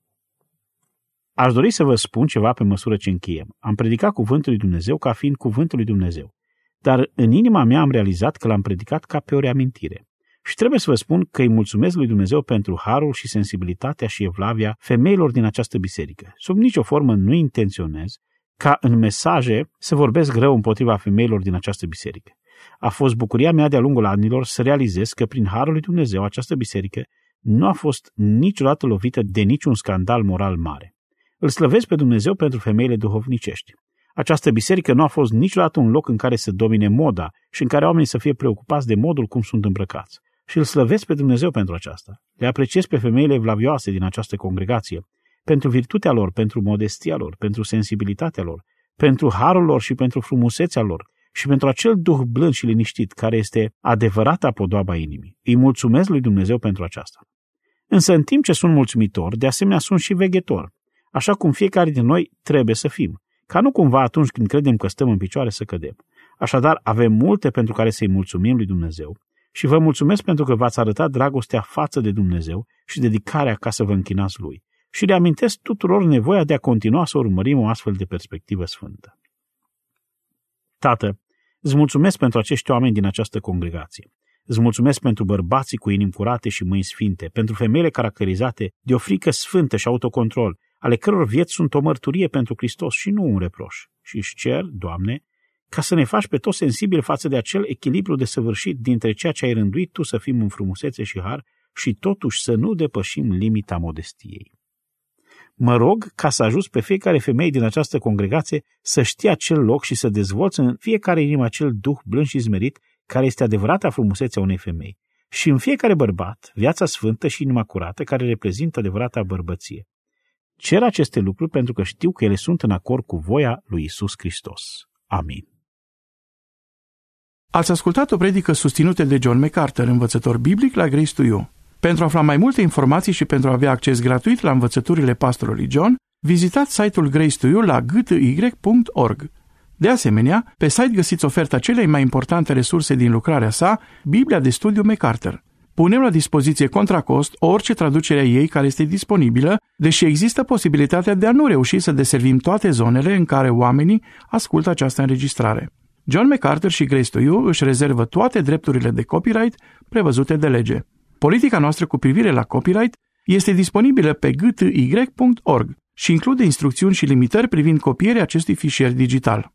Aș dori să vă spun ceva pe măsură ce încheiem. Am predicat cuvântul lui Dumnezeu ca fiind cuvântul lui Dumnezeu, dar în inima mea am realizat că l-am predicat ca pe o reamintire. Și trebuie să vă spun că îi mulțumesc lui Dumnezeu pentru harul și sensibilitatea și evlavia femeilor din această biserică. Sub nicio formă nu intenționez ca în mesaje să vorbesc rău împotriva femeilor din această biserică. A fost bucuria mea de-a lungul anilor să realizez că prin harul lui Dumnezeu această biserică nu a fost niciodată lovită de niciun scandal moral mare. Îl slăvesc pe Dumnezeu pentru femeile duhovnicești. Această biserică nu a fost niciodată un loc în care să domine moda și în care oamenii să fie preocupați de modul cum sunt îmbrăcați. Și îl slăvesc pe Dumnezeu pentru aceasta. Le apreciez pe femeile evlavioase din această congregație, pentru virtutea lor, pentru modestia lor, pentru sensibilitatea lor, pentru harul lor și pentru frumusețea lor și pentru acel duh blând și liniștit care este adevărata podoaba inimii. Îi mulțumesc lui Dumnezeu pentru aceasta. Însă în timp ce sunt mulțumitor, de asemenea sunt și veghetor, așa cum fiecare din noi trebuie să fim, ca nu cumva atunci când credem că stăm în picioare să cădem. Așadar, avem multe pentru care să-i mulțumim lui Dumnezeu și vă mulțumesc pentru că v-ați arătat dragostea față de Dumnezeu și dedicarea ca să vă închinați lui. Și reamintesc tuturor nevoia de a continua să urmărim o astfel de perspectivă sfântă. Tată, îți mulțumesc pentru acești oameni din această congregație. Îți mulțumesc pentru bărbații cu inimi curate și mâini sfinte, pentru femeile caracterizate de o frică sfântă și autocontrol, ale căror vieți sunt o mărturie pentru Hristos și nu un reproș. Și își cer, Doamne, ca să ne faci pe toți sensibili față de acel echilibru desăvârșit dintre ceea ce ai rânduit Tu să fim în frumusețe și har și totuși să nu depășim limita modestiei. Mă rog ca să ajuți pe fiecare femeie din această congregație să știe acel loc și să dezvolți în fiecare inimă acel duh blând și zmerit care este adevărata frumusețea unei femei și în fiecare bărbat viața sfântă și inima curată care reprezintă adevărata bărbăție. Cer aceste lucruri pentru că știu că ele sunt în acord cu voia lui Iisus Hristos. Amin. Ați ascultat o predică susținută de John MacArthur, învățător biblic la Grace to You. Pentru a afla mai multe informații și pentru a avea acces gratuit la învățăturile pastorului John, vizitați site-ul Grace to You la gty.org. De asemenea, pe site găsiți oferta celei mai importante resurse din lucrarea sa, Biblia de studiu MacArthur. Punem la dispoziție contra cost orice traducere a ei care este disponibilă, deși există posibilitatea de a nu reuși să deservim toate zonele în care oamenii ascultă această înregistrare. John MacArthur și Grace to You își rezervă toate drepturile de copyright prevăzute de lege. Politica noastră cu privire la copyright este disponibilă pe gty.org și include instrucțiuni și limitări privind copierea acestui fișier digital.